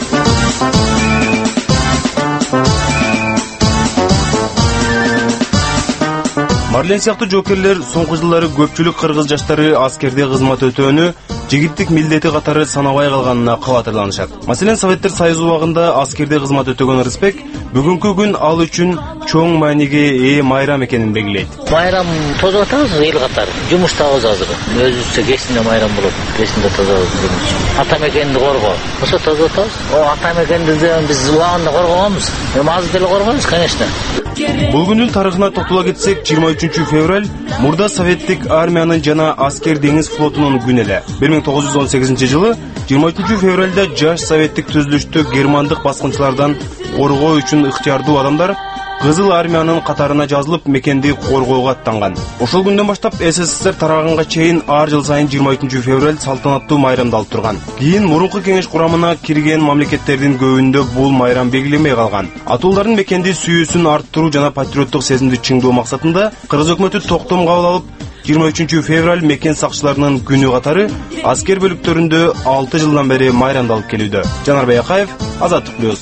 Марлен сыяктуу жоокерлер соңку жылдары көпчүлүк кыргыз жаштары аскерде кызмат өтөөнү жигиттик милдети катары санабай калганына кабатырланышат. Маселен, Советтер Союзу убагында аскерде кызмат өтөгөн Рысбек бүгүнкү күн ал үчүн чоң мааниге ээ майрам экенин белгилейт. Майрам тозуп атабыз эл катары. Жумуштабыз азыр. Өзүбүзчө кесинде майрам болот. Кесинде тозобуз. Ата мекенди коргоо. Ошо тозуп атабыз. О ата мекенди биз убагында коргогонбуз. Эми азыр деле коргойбуз, конечно. Бул күндүн тарыхына токтоло кетсек, жыйырма үчүнчү февраль мурда советтик армиянын жана аскер деңиз флотунун күнү эле. бир миң тогуз жүз он сегизинчи жылы жыйырма үчүнчү февралда жаш советтик түзүлүштү германдык баскынчылардан коргоо үчүн ыктыярдуу адамдар Кызыл армиянын катарына жазылып мекенди коргоого аттанган. Ошол күндөн баштап СССР тараганга чейин ар жыл сайын жыйырма үчүнчү февраль салтанаттуу майрамдалып турган. Кийин мурунку кеңеш курамына кирген мамлекеттердин көбүндө бул майрам белгиленбей калган. Атуулардын мекенди сүйүүсүн арттыруу жана патриоттук сезимди чыңдоо максатында Кыргыз өкмөтү токтом кабыл алып, жыйырма үчүнчү февраль мекен сакчыларынын күнү катары аскер бөлүктөрүндө алты жылдан бери майрамдалып келүүдө. Жанарбек Акаев, Азаттык плюс.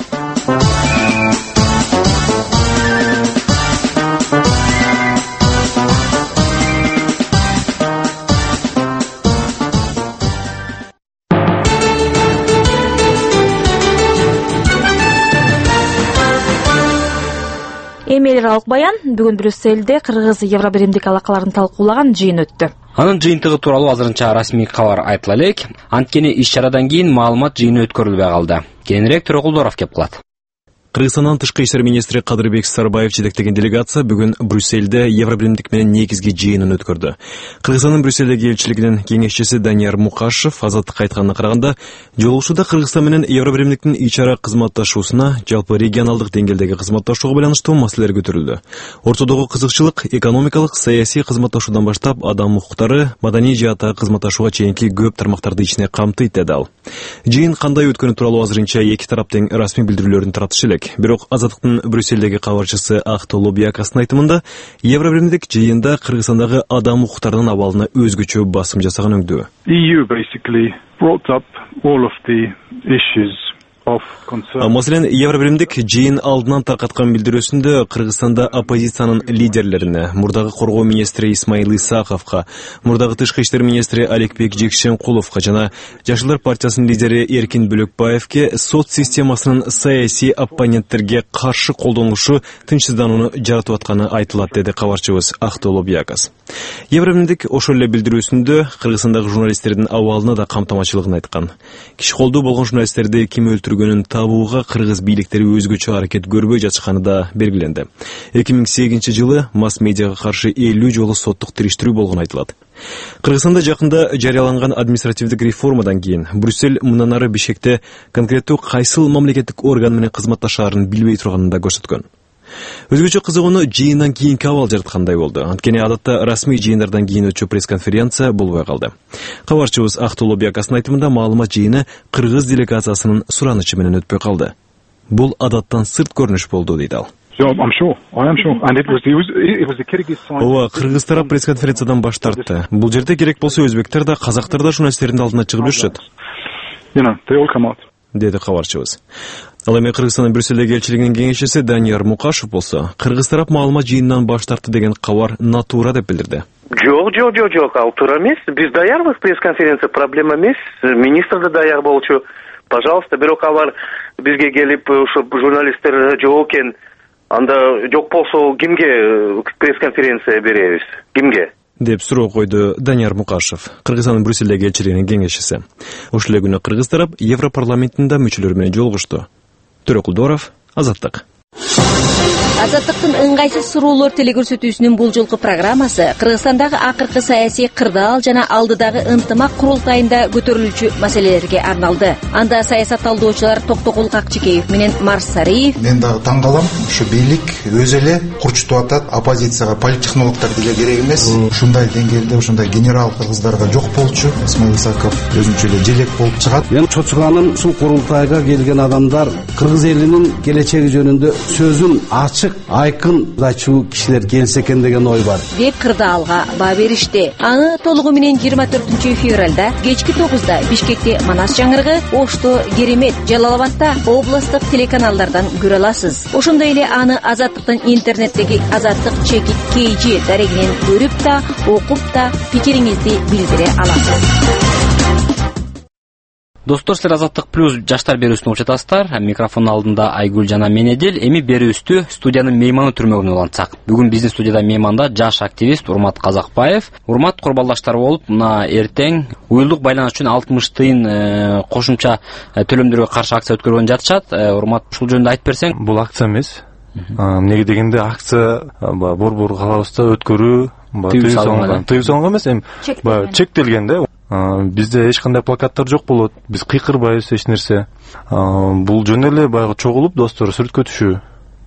Эми эл аралык баян бүгүн Брюссельде Кыргыз Евробиримдик алакаларын талкуулаган жыйын өттү. Анын жыйынтыгы тууралуу азырынча расмий кабар айтыла элек. Анткени иш-чарадан кийин маалымат жыйыны өткөрүлбөй калды. Кийинирээк Төрөкулдоров кеп кылат. Кыргызстандын тышкы иштер министри Кадырбек Сарбаев жетектеген делегация бүгүн Брюссельде Евробиримдик менен негизги жыйынын өткөрдү. Кыргызстандын Брюссельдеги элчилигинин кеңешчиси Данияр Мукашев Азаттыкка айтканына караганда, жолугушууда Кыргызстан менен Евробиримдиктин ич-ара кызматташуусуна, жалпы регионалдык деңгээлдеги кызматташууга байланыштуу маселелер көтөрүлдү. Ортодогу кызыкчылык экономикалык, саясий кызматташуудан баштап адам укуктары, маданий жааттагы кызматташууга чейинки көп тармактарды ичине камтыйт деди ал. Жыйын кандай өткөнү тууралуу азырынча эки тараптын расмий билдирүүлөрүн таратышы элек. Бирок Азаттыктын Брюссельдеги кабарчысы Ахтоло Биякастын айтымында, Евробиримдик жыйында Кыргызстандагы адам укуктарынын абалына өзгөчө басым жасаган өңдүү. E U basically brought up all of the issues. Маселен, Евробиримдик жыйын алдынан таркаткан билдирүүсүндө Кыргызстанда оппозициянын лидерлерине, мурдагы коргоо министри Исмаил Исаковго, мурдагы тышкы иштер министри Аликбек Жекшенкуловго жана Жашылдар партиясынын лидери Эркин Бөлөкбаевге сот системасынын саясий оппоненттерге каршы колдонулушу тынчсызданууну жаратып атканы айтылат, деди кабарчыбыз Ахтоло Биякас. Евробиримдик ошол эле билдирүүсүндө Кыргызстандагы журналисттердин абалына да камтамачылыгын айткан. Киши колдуу болгон журналисттерди ким өлтүргөнүн табууга кыргыз бийликтери өзгөчө аракет көрбөй жатышканы да белгиленди. эки миң сегизинчи жылы масс медиага каршы элүү жолу соттук териштирүү болгону айтылат. Кыргызстанда жакында жарыяланган административдик реформадан кийин Брюссель мындан ары Бишкекте конкреттүү кайсыл мамлекеттик орган менен кызматташаарын билбей турганын да көрсөткөн. Өзгөчө кызыгууну жыйындан кийинки абал жараткандай болду. Анткени адатта расмий жыйындардан кийин өтчү пресс-конференция болбой калды. Кабарчыбыз Ахтоло Биякастын айтымында маалымат жыйыны кыргыз делегациясынын суранычы менен өтпөй калды. Бул адаттан сырт көрүнүш болду, дейт ал. Ооба, кыргыз тарап пресс-конференциядан баш тартты. Бул жерде керек болсо өзбектер да, казактар да журналисттердин алдына чыгып жүрүшөт, деди кабарчыбыз. Ал эми Кыргызстандын Брюссельдеги элчилигинин кеңешчиси Данияр Мукашев болсо, кыргыз тарап маалымат жыйынынан баш тартты деген кабар натура деп билдирди. Жок, жок, жок, жок, ал туура эмес. Биз даярбыз, пресс-конференция проблема эмес. Министр да даяр болчу. Пожалуйста, бирок алар бизге келип, ошо журналисттер жок экен. Анда жок болсо кимге пресс-конференция беребиз? Кимге? деп суроо койду Данияр Мукашев, Кыргызстандын Брюссельдеги элчилигинин кеңешчиси. Ошол эле күнү кыргыз тарап Европарламентинин да мүчөлөрү менен жолугушту. Төрөкулдоров, Азаттык. Азаттыктын ыңгайсыз суроолор телекөрсөтүүсүнүн бул жолку программасы Кыргызстандагы акыркы саясий кырдаал жана алдыдагы ынтымак курултайында көтөрүлүүчү маселелерге арналды. Анда саясат талдоочулар Токтогул Какчикеев менен Марс Сариев. Мен дагы таң калам, ушу бийлик өзү эле курчутуп атат, оппозицияга политтехнологдор деле керек эмес. Ушундай деңгээлде ушундай генерал кыргыздарга жок болчу. Исмаил Исаков өзүнчө эле желек болуп чыгат. Мен чочуганым ушул курултайга келген адамдар кыргыз элинин келечеги жөнүндө сөзүн ачык, айкын айтчу кишилер келсе экен деген ой бар. Деп кырдаалга баа беришти. Аны толугу менен жыйырма төртүнчү февралда кечки тогузда Бишкекте Манас жаңырыгы, Ошто Керемет, Жалал-Абадта областтык телеканалдардан көрө аласыз. Ошондой эле аны Азаттыктын интернеттеги Азаттык чекит кейжи дарегинен көрүп да, окуп да пикириңизди билдире аласыз. Достор, силер Азаттык плюс жаштар берүүсүн угуп жатасыздар. Микрофон алдында Айгүл жана мен Эдил. Эми берүүбүздү студиянын мейманы түрмөгүнө улантсак. Бүгүн биздин студияда мейманда жаш активист Урмат Казакбаев. Урмат курбалдаштар болуп, мына эртең уюлдук байланыш үчүн алтымыш тыйын кошумча төлөмдөргө каршы акция өткөргөн жатышат. Урмат, ушул жөнүндө айтып берсең. Бул акция эмес. Эмнеге дегенде акция борбор калабызда өткөрүү тыюу салынган. Тыюу салынган эмес, эми чектелген да. Бизде эч кандай плакаттар жок болот. Биз кыйкырбайбыз эч нерсе. Бул жөн эле баягы чогулуп достор сүрөткө түшүү.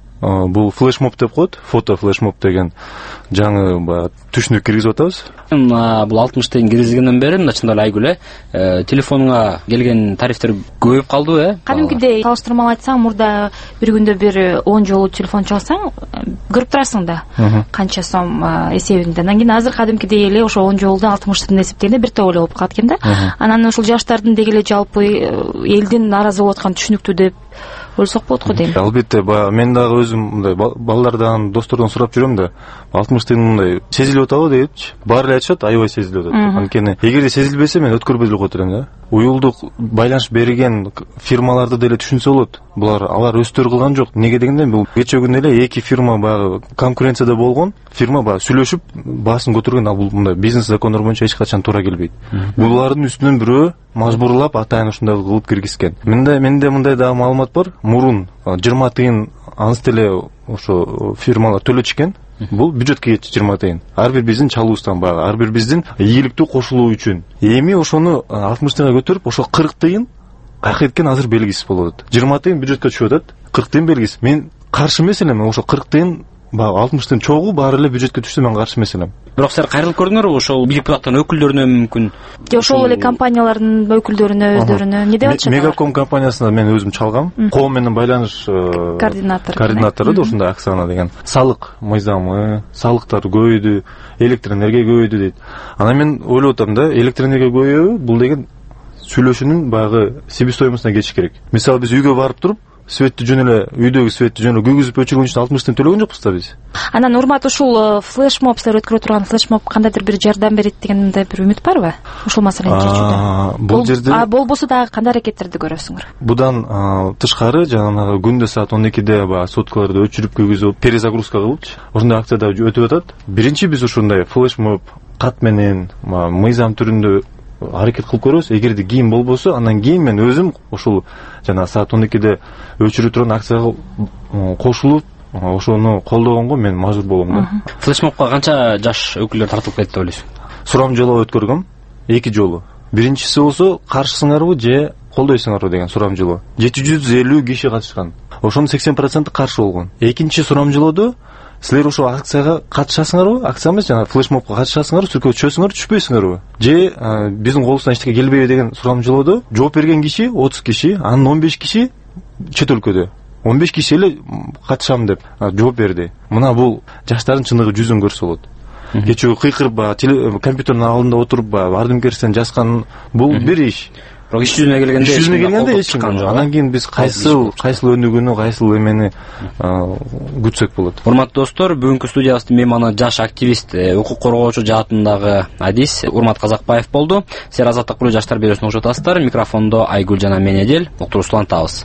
Бул флешмоб деп коет, фото флешмоб деген жаңы баягы түшүнүк киргизип атабыз. Бул алтымыш тыйын киргизилгенден бери мында чындап эле Айгүл, э, телефонуңа келген тарифтер көбөйүп калдыбы, э? Кадимкидей салыштырмалуу айтсаң, мурда бир күндө бир он жолу телефон чалсаң, көрүп турасың да канча сом эсебинде. Анан кийин азыр кадимкидей эле ошо он жолду алтымыш тыйын эсептегенде бир топ эле болуп калат экен да. Анан ушул жаштардын деги эле жалпы элдин наразы болуп атканы түшүнүктүү деп ойлосок болот го дейм. Албетте, баягы мен дагы өзүм мындай балдардан, достордон сурап жүрөм да, алтымыш тыйын мындай сезилип атабы депчи. Баары эле айтышат, аябай сезилип атат. Анткени эгерде сезилбесе мен өткөрбөй эле коет элем да. Уюлдук байланыш берген фирмаларды деле түшүнсө болот. Булар алар өздөрү кылган жок. Неге дегенде бул кече күнү эле эки фирма баягы конкуренцияда болгон. Фирма баягы сүйлөшүп баасын көтөргөн, а бул мындай бизнес закондор боюнча эч качан туура келбейт. Булардын үстүнөн бирөө мажбурлап атайын ушундай кылып киргизген. Менде менде мындай дагы маалымат бар. Мурун жыйырма тыйын аныс деле ошо фирмалар төлөчү. Бул бюджетке кетчү жыйырма тыйын. Ар бир биздин чалуубуздан баягы, ар бир биздин ийгиликтүү кошулуу үчүн. Эми ошону алтымыш тыйынга көтөрүп, ошо кырк тыйын кайка кеткен азыр белгисиз болот. жыйырма тыйын бюджетке түшүп атат, кырк тыйын белгисиз. Мен каршы эмес элем, ошо кырк тыйын баягы алтымыш тыйын чогуу баары эле бюджетке түшсө мен каршы эмес элем. Бирок силер кайрылып көрдүңөрбү ошол бийлик булактын өкүлдөрүнө мүмкүн? Же ошол эле компаниялардын өкүлдөрүнө, өздөрүнө эмне деп атышат? Мегаком компаниясына мен өзүм чалгам. Коом менен байланыш координатору. Координатору да ушундай акцияна деген. Салык мыйзамы, салыктар көбөйдү, электр энергия көбөйдү дейт. Анан мен ойлоп атам да, электр энергия көбөйөбү? Бул деген сүйлөшүүнүн баягы себестоимостуна кетиш керек. Мисалы биз үйгө барып туруп, светти жөн эле үйдөгү светти жөн эле көгүзүп өчүргөн үчүн алтымыш тыйын төлөгөн жокпуз да биз. Анан Урмат, ушул флешмоб силер өткөрө турган флешмоб кандайдыр бир жардам берет деген мындай бир үмүт барбы? Ушул маселени чечүүдө. Бул жерде А болбосо дагы кандай аракеттерди көрөсүңөр? Будан тышкары жанагы күндө саат он экиде баягы соткаларды өчүрүп көгүзүп, перезагрузка кылыпчы. Ошондой акцияда өтүп атат. Биринчи биз ушундай флешмоб кат менен мыйзам түрүндө аракет кылып көрөбүз. Эгерде кийин болбосо, андан кийин мен өзүм ушул жана саат он экиде өчүрүп турган акцияга кошулуп, ошону колдогонго мен мажбур болом да. Флешмобко канча жаш өкүлдөр тартылып кетти деп ойлойсуң? Сурам жолу өткөргөм, эки жолу. Биринчиси болсо каршысыңарбы же колдойсуңарбы деген сурам жолу. жети жүз элүү киши катышкан. Ошонун сексен проценти каршы болгон. Экинчи сурам жолуду силер ошол акцияга катышасыңарбы? Акция эмес, жана флешмобко катышасыңарбы, сүркө түшөсүңөрбү, түшпөйсүңөрбү? Же биздин колубуздан эчтеке келбейби деген сурам жолуду жооп берген киши отуз киши, анын он беш киши чет өлкөдө. он беш киши эле катышам деп жооп берди. Мына бул жаштардын чындыгы жүзүн көрсө болот. Кечээ кыйкырып, компьютердин алдында отуруп, бардым керсен жазган бул бир иш. Бирок иш жүзүнө келгенде иш жүзүнө келгенде эч ким жок. Анан кийин биз кайсыл кайсыл өнүгүүнү, кайсыл эмени күтсөк болот. Урматтуу достор, бүгүнкү студиябыздын мейманы жаш активист, укук коргоочу жаатындагы адис Урмат Казакбаев болду. Силер Азаттык плюс жаштар берүүсүн угуп жатасыздар. Микрофондо Айгүл жана мен Эдил. Уктуруусун улантабыз.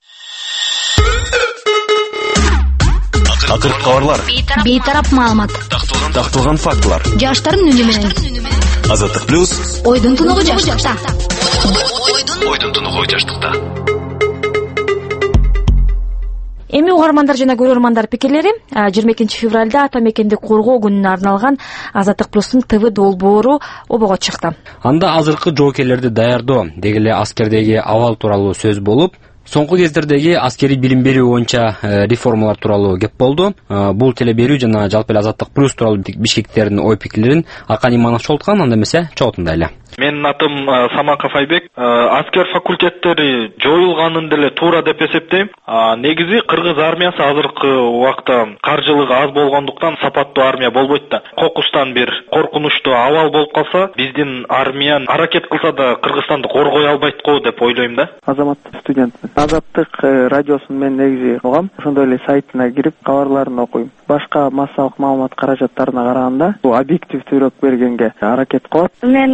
Акыркы кабарлар. Бейтарап маалымат. Такталган фактылар. Жаштардын үнү менен. Азаттык плюс. Ойдун тунугу жаштыкта. Ойдун тунугу жаштыкта. Эми угармандар жана көрөрмандар пикирлери жыйырма экинчи февралда ата мекенди коргоо күнүнө арналган Азаттык плюстун ТВ долбоору обого чыкты. Анда азыркы жоокерлерди даярдоо, деги эле аскердеги абал тууралуу сөз болуп, соңку кездердеги аскерий билим берүү боюнча реформалар тууралуу кеп болду. Бул теле берүү жана жалпы эле Азаттык плюс тууралуу бишкекттердин ой пикирлерин Акан Иманов чогулткан, анда эмесе чогултундайлы. Менин атым Саманков Айбек. Аскер факультеттери жоюлганын деле туура деп эсептейм. Негизи кыргыз армиясы азыркы убакта каржылыгы аз болгондуктан сапаттуу армия болбойт да. Кокустан бир коркунучтуу абал болуп калса, биздин армия аракет кылса да Кыргызстанды коргой албайт го деп ойлойм да. Азамат студент. Азаттык радиосун мен негизи угам. Ошондой эле сайтына кирип кабарларын окуйм. Башка массалык маалымат каражаттарына караганда бул объективдүүрөөк бергенге аракет кылат. Мен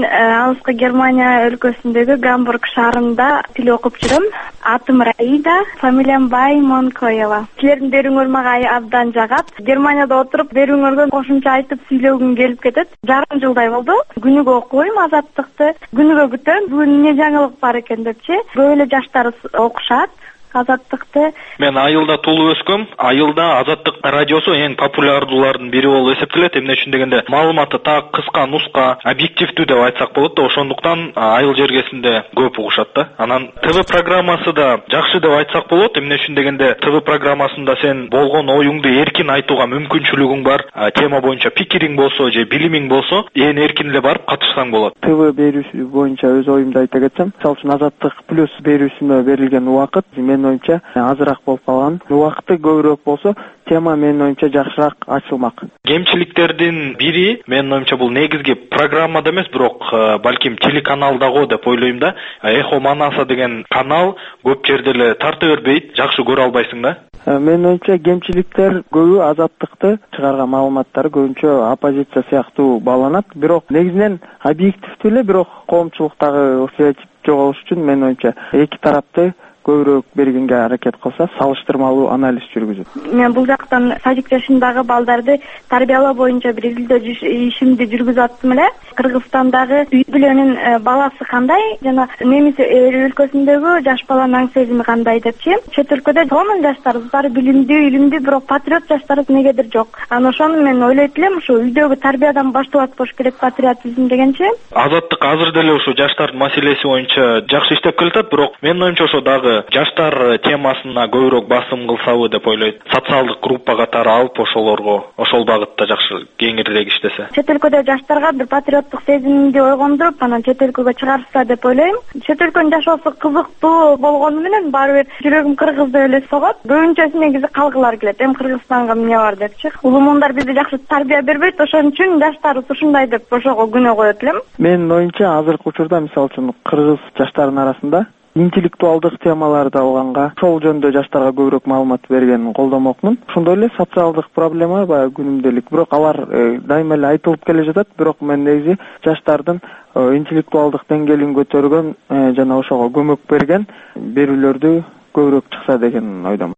алыскы Германия өлкөсүндөгү Гамбург шаарында тил окуп жүрөм. Атым Раида, фамилиям Баймонкоева. Силердин берүүңөр мага абдан жагат. Германияда отуруп берүүңөргө кошумча айтып сүйлөгүм келип кетет. Жарым жылдай болду. Күнүгө окуйм Азаттыкты. Күнүгө күтөм. Бүгүн эмне жаңылык бар экен депчи. Көп эле жаштар окушат Азаттыкты. Мен айылда туулуп өскөм. Айылда Азаттык радиосу эң популярдуулардын бири болуп эсептелет. Эмне үчүн дегенде, маалыматты так, кыска, нуска, объективдүү деп айтсак болот да, ошондуктан айыл жергесинде көп угушат да. Анан ТВ программасы да жакшы деп айтсак болот. Эмне үчүн дегенде, ТВ программасында сен болгон оюңду эркин айтууга мүмкүнчүлүгүң бар. Тема боюнча пикириң болсо же билимиң болсо, ээн эркин эле барып катышсаң болот. ТВ берүүсү боюнча өз оюмду айта кетсем, мисалы үчүн Азаттык плюс берүүсүнө берилген убакыт мен оюмча азыраак болуп калган. Убакыты көбүрөөк болсо, тема менин оюмча жакшыраак ачылмак. Кемчиликтердин бири менин оюмча бул негизги программада эмес, бирок балким телеканалдагы деп ойлойм да. Эхо Манаса деген канал көп жерде эле тарта бербейт, жакшы көрө албайсың да. Менин оюмча кемчиликтер көбү Азаттыкты чыгарган маалыматтары көбүнчө оппозиция сыяктуу бааланат. Бирок негизинен объективдүү эле, бирок коомчулуктагы стереотип жоголуш үчүн менин оюмча эки тарапты көбүрөөк бергенге аракет кылса, салыштырмалуу анализ жүргүзөт. Мен бул жактан садик жашындагы балдарды тарбиялоо боюнча бир изилдөө ишимди жүргүзүп аттым эле. Кыргызстандагы үй бүлөнүн баласы кандай жана немис өлкөсүндөгү жаш баланын аң сезими кандай депчи. Чет өлкөдө сонун жаштарыбыз бар, билимдүү, илимдүү, бирок патриот жаштарыбыз негедир жок. Анан ошону мен ойлойт элем, ушу үйдөгү тарбиядан башталат болуш керек патриотизм дегенчи. Азаттык азыр деле ушу жаштардын маселеси боюнча жакшы иштеп келатат, бирок менин оюмча ошо дагы жаштар темасына көбүрөөк басым кылсабы деп ойлойт. Социалдык группа катары алып ошолорго ошол багытта жакшы кеңирээк иштесе. Чет өлкөдө жаштарга бир патриоттук сезимди ойгондуруп, анан чет өлкөгө чыгарышса деп ойлойм. Чет өлкөнүн жашоосу кызыктуу болгону менен баары бир жүрөгүм Кыргыз деп эле согот. Көбүнчөсү негизи калгылар келет. Эми Кыргызстанга эмне бар депчи. Улумундар бизди жакшы тарбия бербейт, ошон үчүн жаштарыбыз ушундай деп ошого күнөө коет элем. Менин оюмча азыркы учурда мисалы үчүн кыргыз жаштарынын арасында интеллектуалдык темаларды алганга, ошол жөнүндө жаштарга көбүрөөк маалымат бергенин колдомокмун. Ошондой эле социалдык проблема баягы күнүмдүк, бирок алар э, дайыма эле айтылып келе жатат, бирок мен негизи жаштардын э, интеллектуалдык деңгээлин көтөргөн э, жана ошого көмөк берген берүүлөрдү көбүрөөк чыкса деген ойдомун.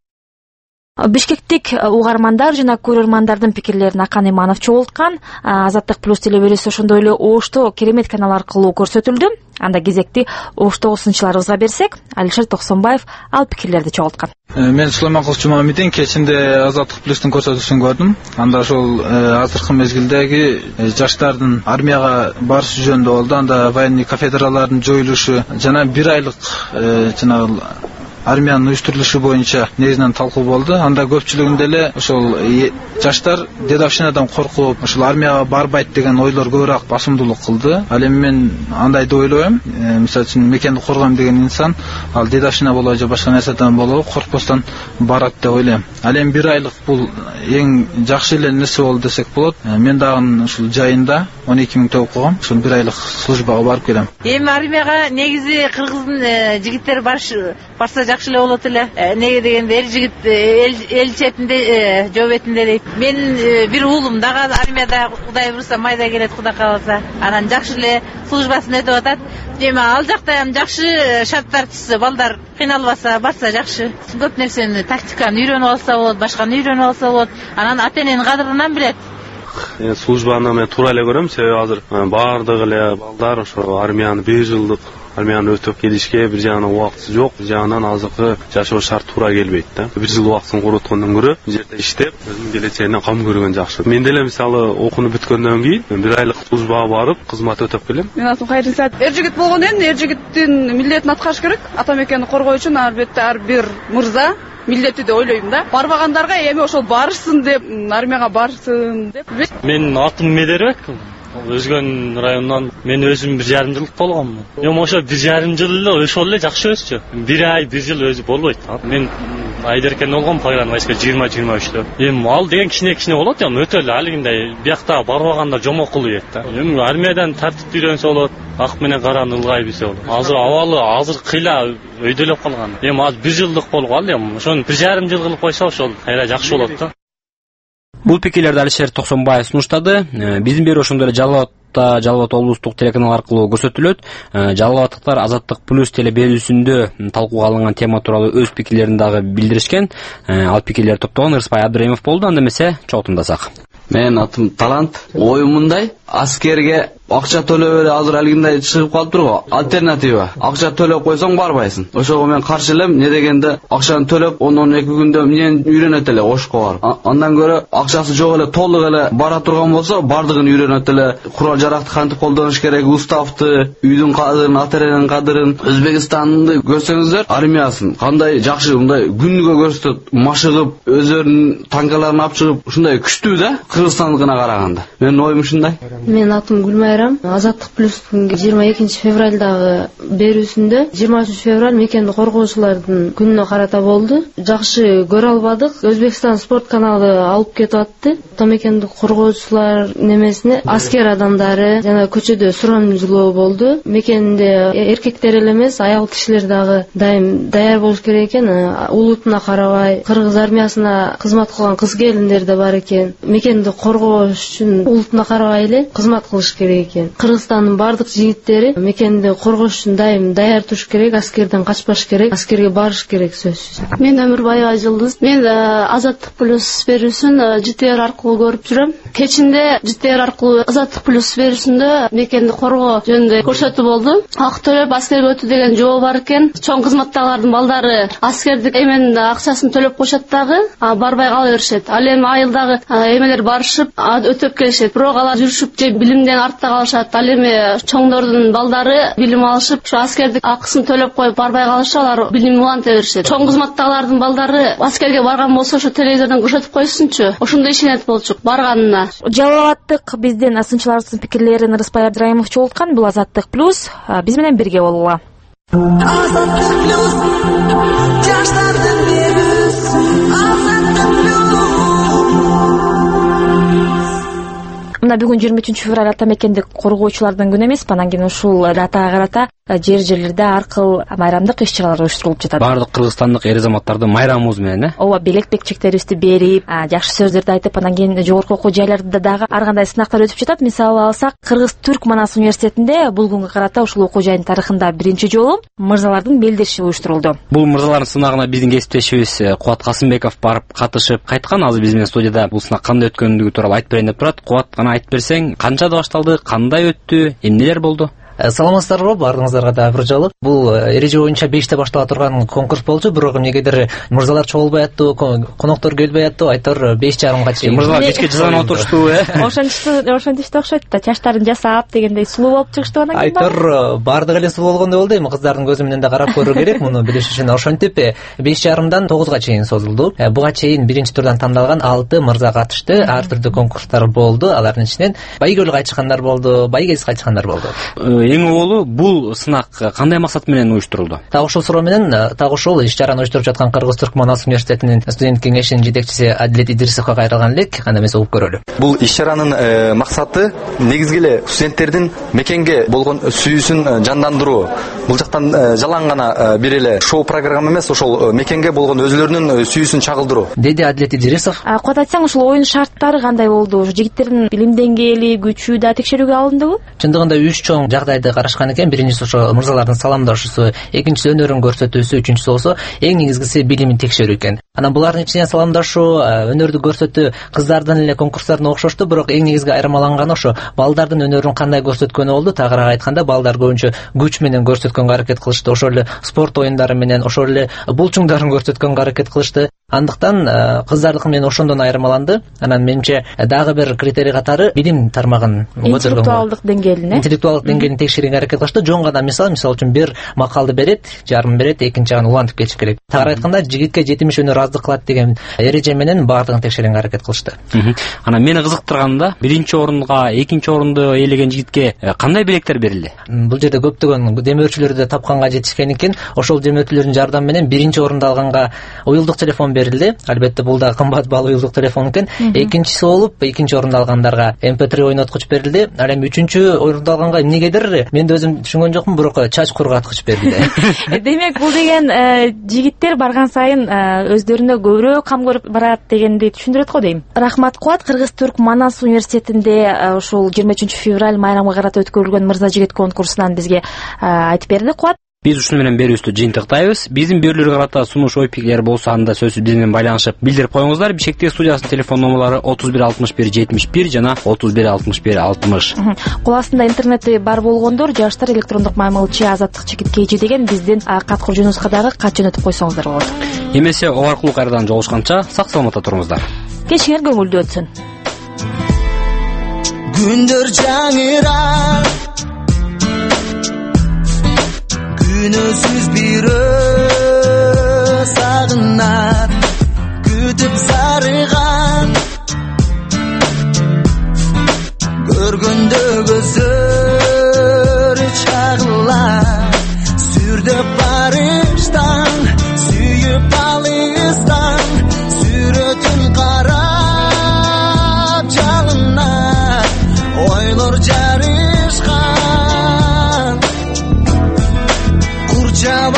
Бишкектик угармандар жана көрөрмандардын пикирлерин Акан Иманов чогулткан. Азаттык плюс телеберүүсү ошондой эле Ошто керемет канал аркылуу көрсөтүлдү. Анда кезекти Оштогусунчуларыбызга берсек, Алишер Токсонбаев ал пикирлерди чогулткан. Мен Сулайманкулов Жумамидин кечинде Азаттык плюстун көрсөтүүсүн көрдүм. Анда ошол азыркы мезгилдеги жаштардын армияга барышы жөнүндө болду. Анда военный кафедралардын жоюлушу жана бир айлык жанагы армиянын уюштурулушу боюнча негизинен талкуу болду. Анда көпчүлүгүндө эле ошол жаштар дедовщинадан коркуп, ошол армияга барбайт деген ойлор көбүрөөк басымдуулук кылды. Ал эми мен андай деп ойлойм. Мисалы үчүн мекенди коргойм деген инсан ал дедовщина болобу же башка нерседен болобу коркпостон барат деп ойлойм. Ал эми бир айлык бул эң жакшы эле нерсе болду десек болот. Мен дагы ушул жайында он эки миң төгүп койгом. Ушул бир айлык службага барып келем. Эми армияга негизи кыргыздын жигиттери барса жакшы эле болот эле. Неге дегенде эл жигит эл четинде жоо бетинде дейт. Мен бир уулум дагы армияда Кудай буйруса майда келет, Кудай кааласа. Анан жакшы эле службасын өтүп атат. Эми ал жакта эми жакшы шарттар түзсө, балдар кыйналбаса, барса жакшы. Көп нерсени, тактиканы үйрөнүп алса болот, башканы үйрөнүп алса болот. Анан ата-эненин кадырынан билет. Службаны мен туура эле көрөм, себеби азыр баардык эле балдар ошо армияны бир жылдык армияны өтүп келишке бир жагынан убакыты жок, бир жагынан азыркы жашоо шарт туура келбейт да. Бир жыл убактысын короткондон көрө бул жерде иштеп, өзүнүн келечегине кам көргөн жакшы. Мен деле мисалы окууну бүткөндөн кийин бир айлык службага барып, кызмат өтөп келем. Мен атым Кайрисат. Эр жигит болгондон кийин эр жигиттин милдетин аткарыш керек. Ата мекенди коргоо үчүн албетте ар бир мырза милдети деп ойлойм да. Барбагандарга эми ошол барышсын деп, армияга барсын деп. Мен атым Медербек. Өзгөн районунан мен өзүм бир жарым жылдык болгоммун. Эми ошо бир жарым жыл эле ошол эле жакшы өсчү. Бир ай, бир жыл өзү болбойт. Мен айдеркен болгом погран войска жыйырма жыйырма үчтө. Эми ал деген кичине-кичине болот, эми өтө эле алигиндей биякта барбаганда жомок кылып ийет да. Эми армиядан тартип үйрөнсө болот, ак менен караны ылгай билсе болот. Азыр абалы азыр кыйла өйдөлөп калган. Эми азыр бир жылдык болгон, эми ошону бир жарым жыл кылып койсо ошол кайра жакшы болот да. Бул пикирлерди Алишер Токсонбаев сунуштады. Биздин берүү ошондой эле Жалал убакта Жалал Абад облустук телеканал аркылуу көрсөтүлөт. Жалал Абадтыктар Азаттык плюс теле берүүсүндө талкууга алынган тема тууралуу өз пикирлерин дагы билдиришкен. Ал пикирлерди топтогон Ырысбай Абдыраимов болду. Анда эмесе чогуу тыңдасак. Менин атым Талант. Оюм мындай: аскерге акча төлөп эле азыр алгындай чыгып калыптыр го. Альтернатива: акча төлөп койсоң барбайсың. Ошого мен каршы элем. Не дегенде акчаны төлөп он он эки күндө эмнени үйрөнөт эле ошко барып. Андан көрө акчасы жок эле толук эле бара турган болсо бардыгын үйрөнөт эле. Курал жаракты кантип колдонуш керек, уставты, үйдүн кадырын, ата-эненин кадырын. Өзбекстанды көрсөңүздөр, армиясын кандай жакшы мындай күнүгө көрсөтөт, машыгып, өздөрүнүн танкаларын алып чыгып, ушундай күчтүү да Кыргызстандыкына караганда. Менин оюм ушундай. Менин атым Гүлмайрам. Азаттык плюстун жыйырма экинчи февралдагы берүүсүндө жыйырма үчүнчү февраль мекенди коргоочулардын күнүнө карата болду. Жакшы көрө албадык. Өзбекстан спорт каналы алып кетип атты. Мекенди коргоочулар немесине аскер адамдары жана көчөдө сурамжылоо болду. Мекенде эркектер эле эмес, аял кишилер дагы дайым даяр болуш керек экен. Улутуна карабай, кыргыз армиясына кызмат кылган кыз келиндер да бар экен. Мекенди коргоош үчүн улутуна карабай эле кызмат кылыш керек экен. Кыргызстандын бардык жигиттери мекенди коргош үчүн дайым даяр туруш керек, аскерден качпаш керек, аскерге барыш керек сөзсүз. Мен Өмүрбаева Жылдыз. Мен Азаттык плюс берүүсүн жэ тэ эр аркылуу көрүп жүрөм. Кечинде жэ тэ эр аркылуу Азаттык плюс берүүсүндө мекенди коргоо жөнүндө көрсөтүү болду. Ак төлөп аскерге өтүү деген жобо бар экен. Чоң кызматтагылардын балдары аскердик эменин акчасын төлөп коюшат дагы, барбай кала беришет. Ал эми айылдагы эмелер барышып, өтөп келишет. Бирок алар жүрүшүп же билимден артта калышат. Ал эми чоңдордун балдары билим алышып, ушу аскердик акысын төлөп коюп барбай калышса, алар билим уланта беришет. Чоң кызматтагылардын балдары аскерге барган болсо, ошо телевизордон көрсөтүп койсунчу. Ошондой ишенет болчук барганына. Жалал Абадтык биздин сынчыларыбыздын пикирлерин Ырысбай Абдыраимов чогулткан. Бул Азаттык плюс. Биз менен бирге болуңула. Азаттык плюс. Жаштардын берүүсү. Азаттык плюс. Мына бүгүн жыйырма үчүнчү февраль ата мекенди коргоочулардын күнү эмеспи? Анан кийин ушул датага карата жер жерлерде ар кыл майрамдык иш чаралар уюштурулуп жатат. Баардык кыргызстандык эр азаматтарды майрамыбыз менен, э? Ооба, белек бекчектерибизди берип, жакшы сөздөрдү айтып, анан кийин жогорку окуу жайларда дагы ар кандай сынактар өтүп жатат. Мисалы алсак, Кыргыз-Түрк Манас университетинде бул күнгө карата ушул окуу жайдын тарыхында биринчи жолу мырзалардын белдеши уюштурулду. Бул мырзалардын сынагына биздин кесиптешибиз Кубат Касымбеков барып катышып кайткан. Азыр биз менен студияда бул сынак кандай өткөндүгү тууралуу айтып берейин деп турат. Кубат, кана айтып берсең, канчада башталды, кандай өттү, эмнелер болду? Саламатсыздарбы, баарыңыздарга да бир жолу. Бул эреже боюнча беште баштала турган конкурс болчу, бирок эмнегедир мырзалар чогулбай аттуу, коноктор келбей аттуу, айтор беш жарымга чейин. Мырзалар кечке жазанып отурушту, э? Ошентип, ошентип окшойт да, чачтарын жасап дегендей сулуу болуп чыгышту анан кийин. Айтор баардыгы эле сулуу болгондой болду. Эми кыздардын көзү менен да карап көрүү керек, муну билиш үчүн. Ошентип беш жарымдан тогузга чейин созулду. Буга чейин биринчи турдан тандалган алты мырза катышты. Ар түрдүү конкурстар болду. Алардын ичинен байгөл кайтышкандар болду, байгез кайтышкандар болду. Эң оболу бул сынак кандай максат менен уюштурулду? Так ушул суроо менен так ушул иш чараны уюштуруп жаткан Кыргыз-Түрк Манас университетинин студент кеңешинин жетекчиси Адилет Идрисовго кайрылган элек. Анда эмесе угуп көрөлү. Бул иш чаранын максаты негизги эле студенттердин мекенге болгон сүйүүсүн жандандыруу. Бул жактан жалаң гана бир эле шоу программа эмес, ошол мекенге болгон өзүлөрүнүн сүйүүсүн чагылдыруу, деди Адилет Идрисов. Куат айтсаң, ушул оюн шарттары кандай болду? Жигиттердин билим деңгээли, күчү да текшерүүгө алындыбы? Чындыгында үч чоң жагдайды карашкан экен. Биринчиси ошо мырзалардын саламдашуусу, экинчиси өнөрүн көрсөтүүсү, үчүнчүсү болсо эң негизгиси билимин текшерүү экен. Анан булардын ичинен саламдашуу, өнөрдү көрсөтүү кыздардын эле конкурстарына окшошту, бирок эң негизги айырмаланганы ошо балдардын өнөрүн кандай көрсөткөнү болду. Тагыраак айтканда, балдар көбүнчө күч менен көрсөткөнгө аракет кылышты, ошол эле спорт оюндары менен, ошол эле булчуңдарын көрсөткөнгө аракет кылышты. Андыктан кыздардыкы менен ошондон айырмаланды. Анан менимче дагы бир критерий катары билим тармагын көтөргөн. Интеллектуалдык деңгээлин, э? Интеллектуалдык деңгээлин текшергенге аракет кылышты. Жон гана мисал, мисал үчүн бир макалды берет, жарым берет, экинчи жагын улантып кетиш керек. Тагыраак айтканда, жигитке жетимиш өнөр аздык кылат деген эреже менен баардыгын текшергенге аракет кылышты. Анан мени кызыктырганда, биринчи орунга, экинчи орунду ээлеген жигитке кандай белектер берилди? Бул жерде көптөгөн демөөрчүлөрдү тапканга жетишкен экен. Ошол демөөрчүлөрдүн жардамы менен биринчи орунду алганга уюлдук телефон берилди. Албетте бул да кымбат баалуу уюлдук телефон экен. Экинчиси болуп, экинчи орунду алгандарга эм пэ три ойноткуч берилди. Ал эми үчүнчү орунду алганга эмнегедир мен да өзүм түшүнгөн жокмун, бирок чач кургаткыч берилди. Демек, бул деген жигиттер барган сайын өздөрү өздөрүнө көбүрөөк кам көрүп барат дегенди түшүндүрөт го дейм. Рахмат Кубат. Кыргыз-Түрк Манас университетинде ушул жыйырма үчүнчү февраль майрамга карата өткөрүлгөн мырза жигит конкурсунан бизге айтып берди Кубат. Биз ушуну менен берүүбүздү жыйынтыктайбыз. Биздин берүүлөргө карата сунуш ой пикирлер болсо анда сөзсүз биз менен байланышып билдирип коюңуздар. Бишкектеги студиясынын телефон номерлары отуз бир алтымыш бир жетимиш бир жана отуз бир алтымыш бир алтымыш. Кол астында интернети бар болгондор жаштар электрондук маймылчы азаттык чекит kg деген биздин каткырчу нускадагы кат жөнөтүп койсоңуздар болот. Эмесе о аркылуу кайрадан жолугушканча сак саламатта туруңуздар. Кечиңер көңүлдүү өтсүн. Күндөр жаңырар, күнөсүз бирөө сагынат, күтүп зарыган, көргөндө көздөр чагылар, сүрдөп барыштан, сүйүп алыстан, сүрөтүн карап жалынат, ойлор жарышкан, курчап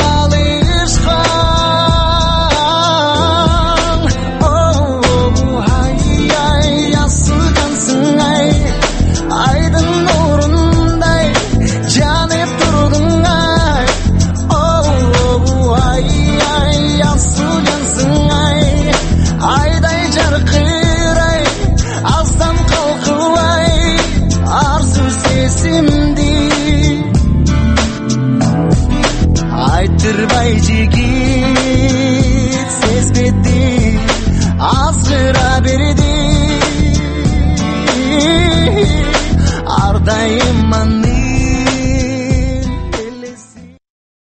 алышкан. Ай ай асылгансың ай, айдын нурундай жанып турдуң ай. Ай ай асылгансың ай, айдай жаркырай, алсам калкыбай арзу сезимди. Айтырбай жигит сезбеди, азгыра берди, ар дайым аны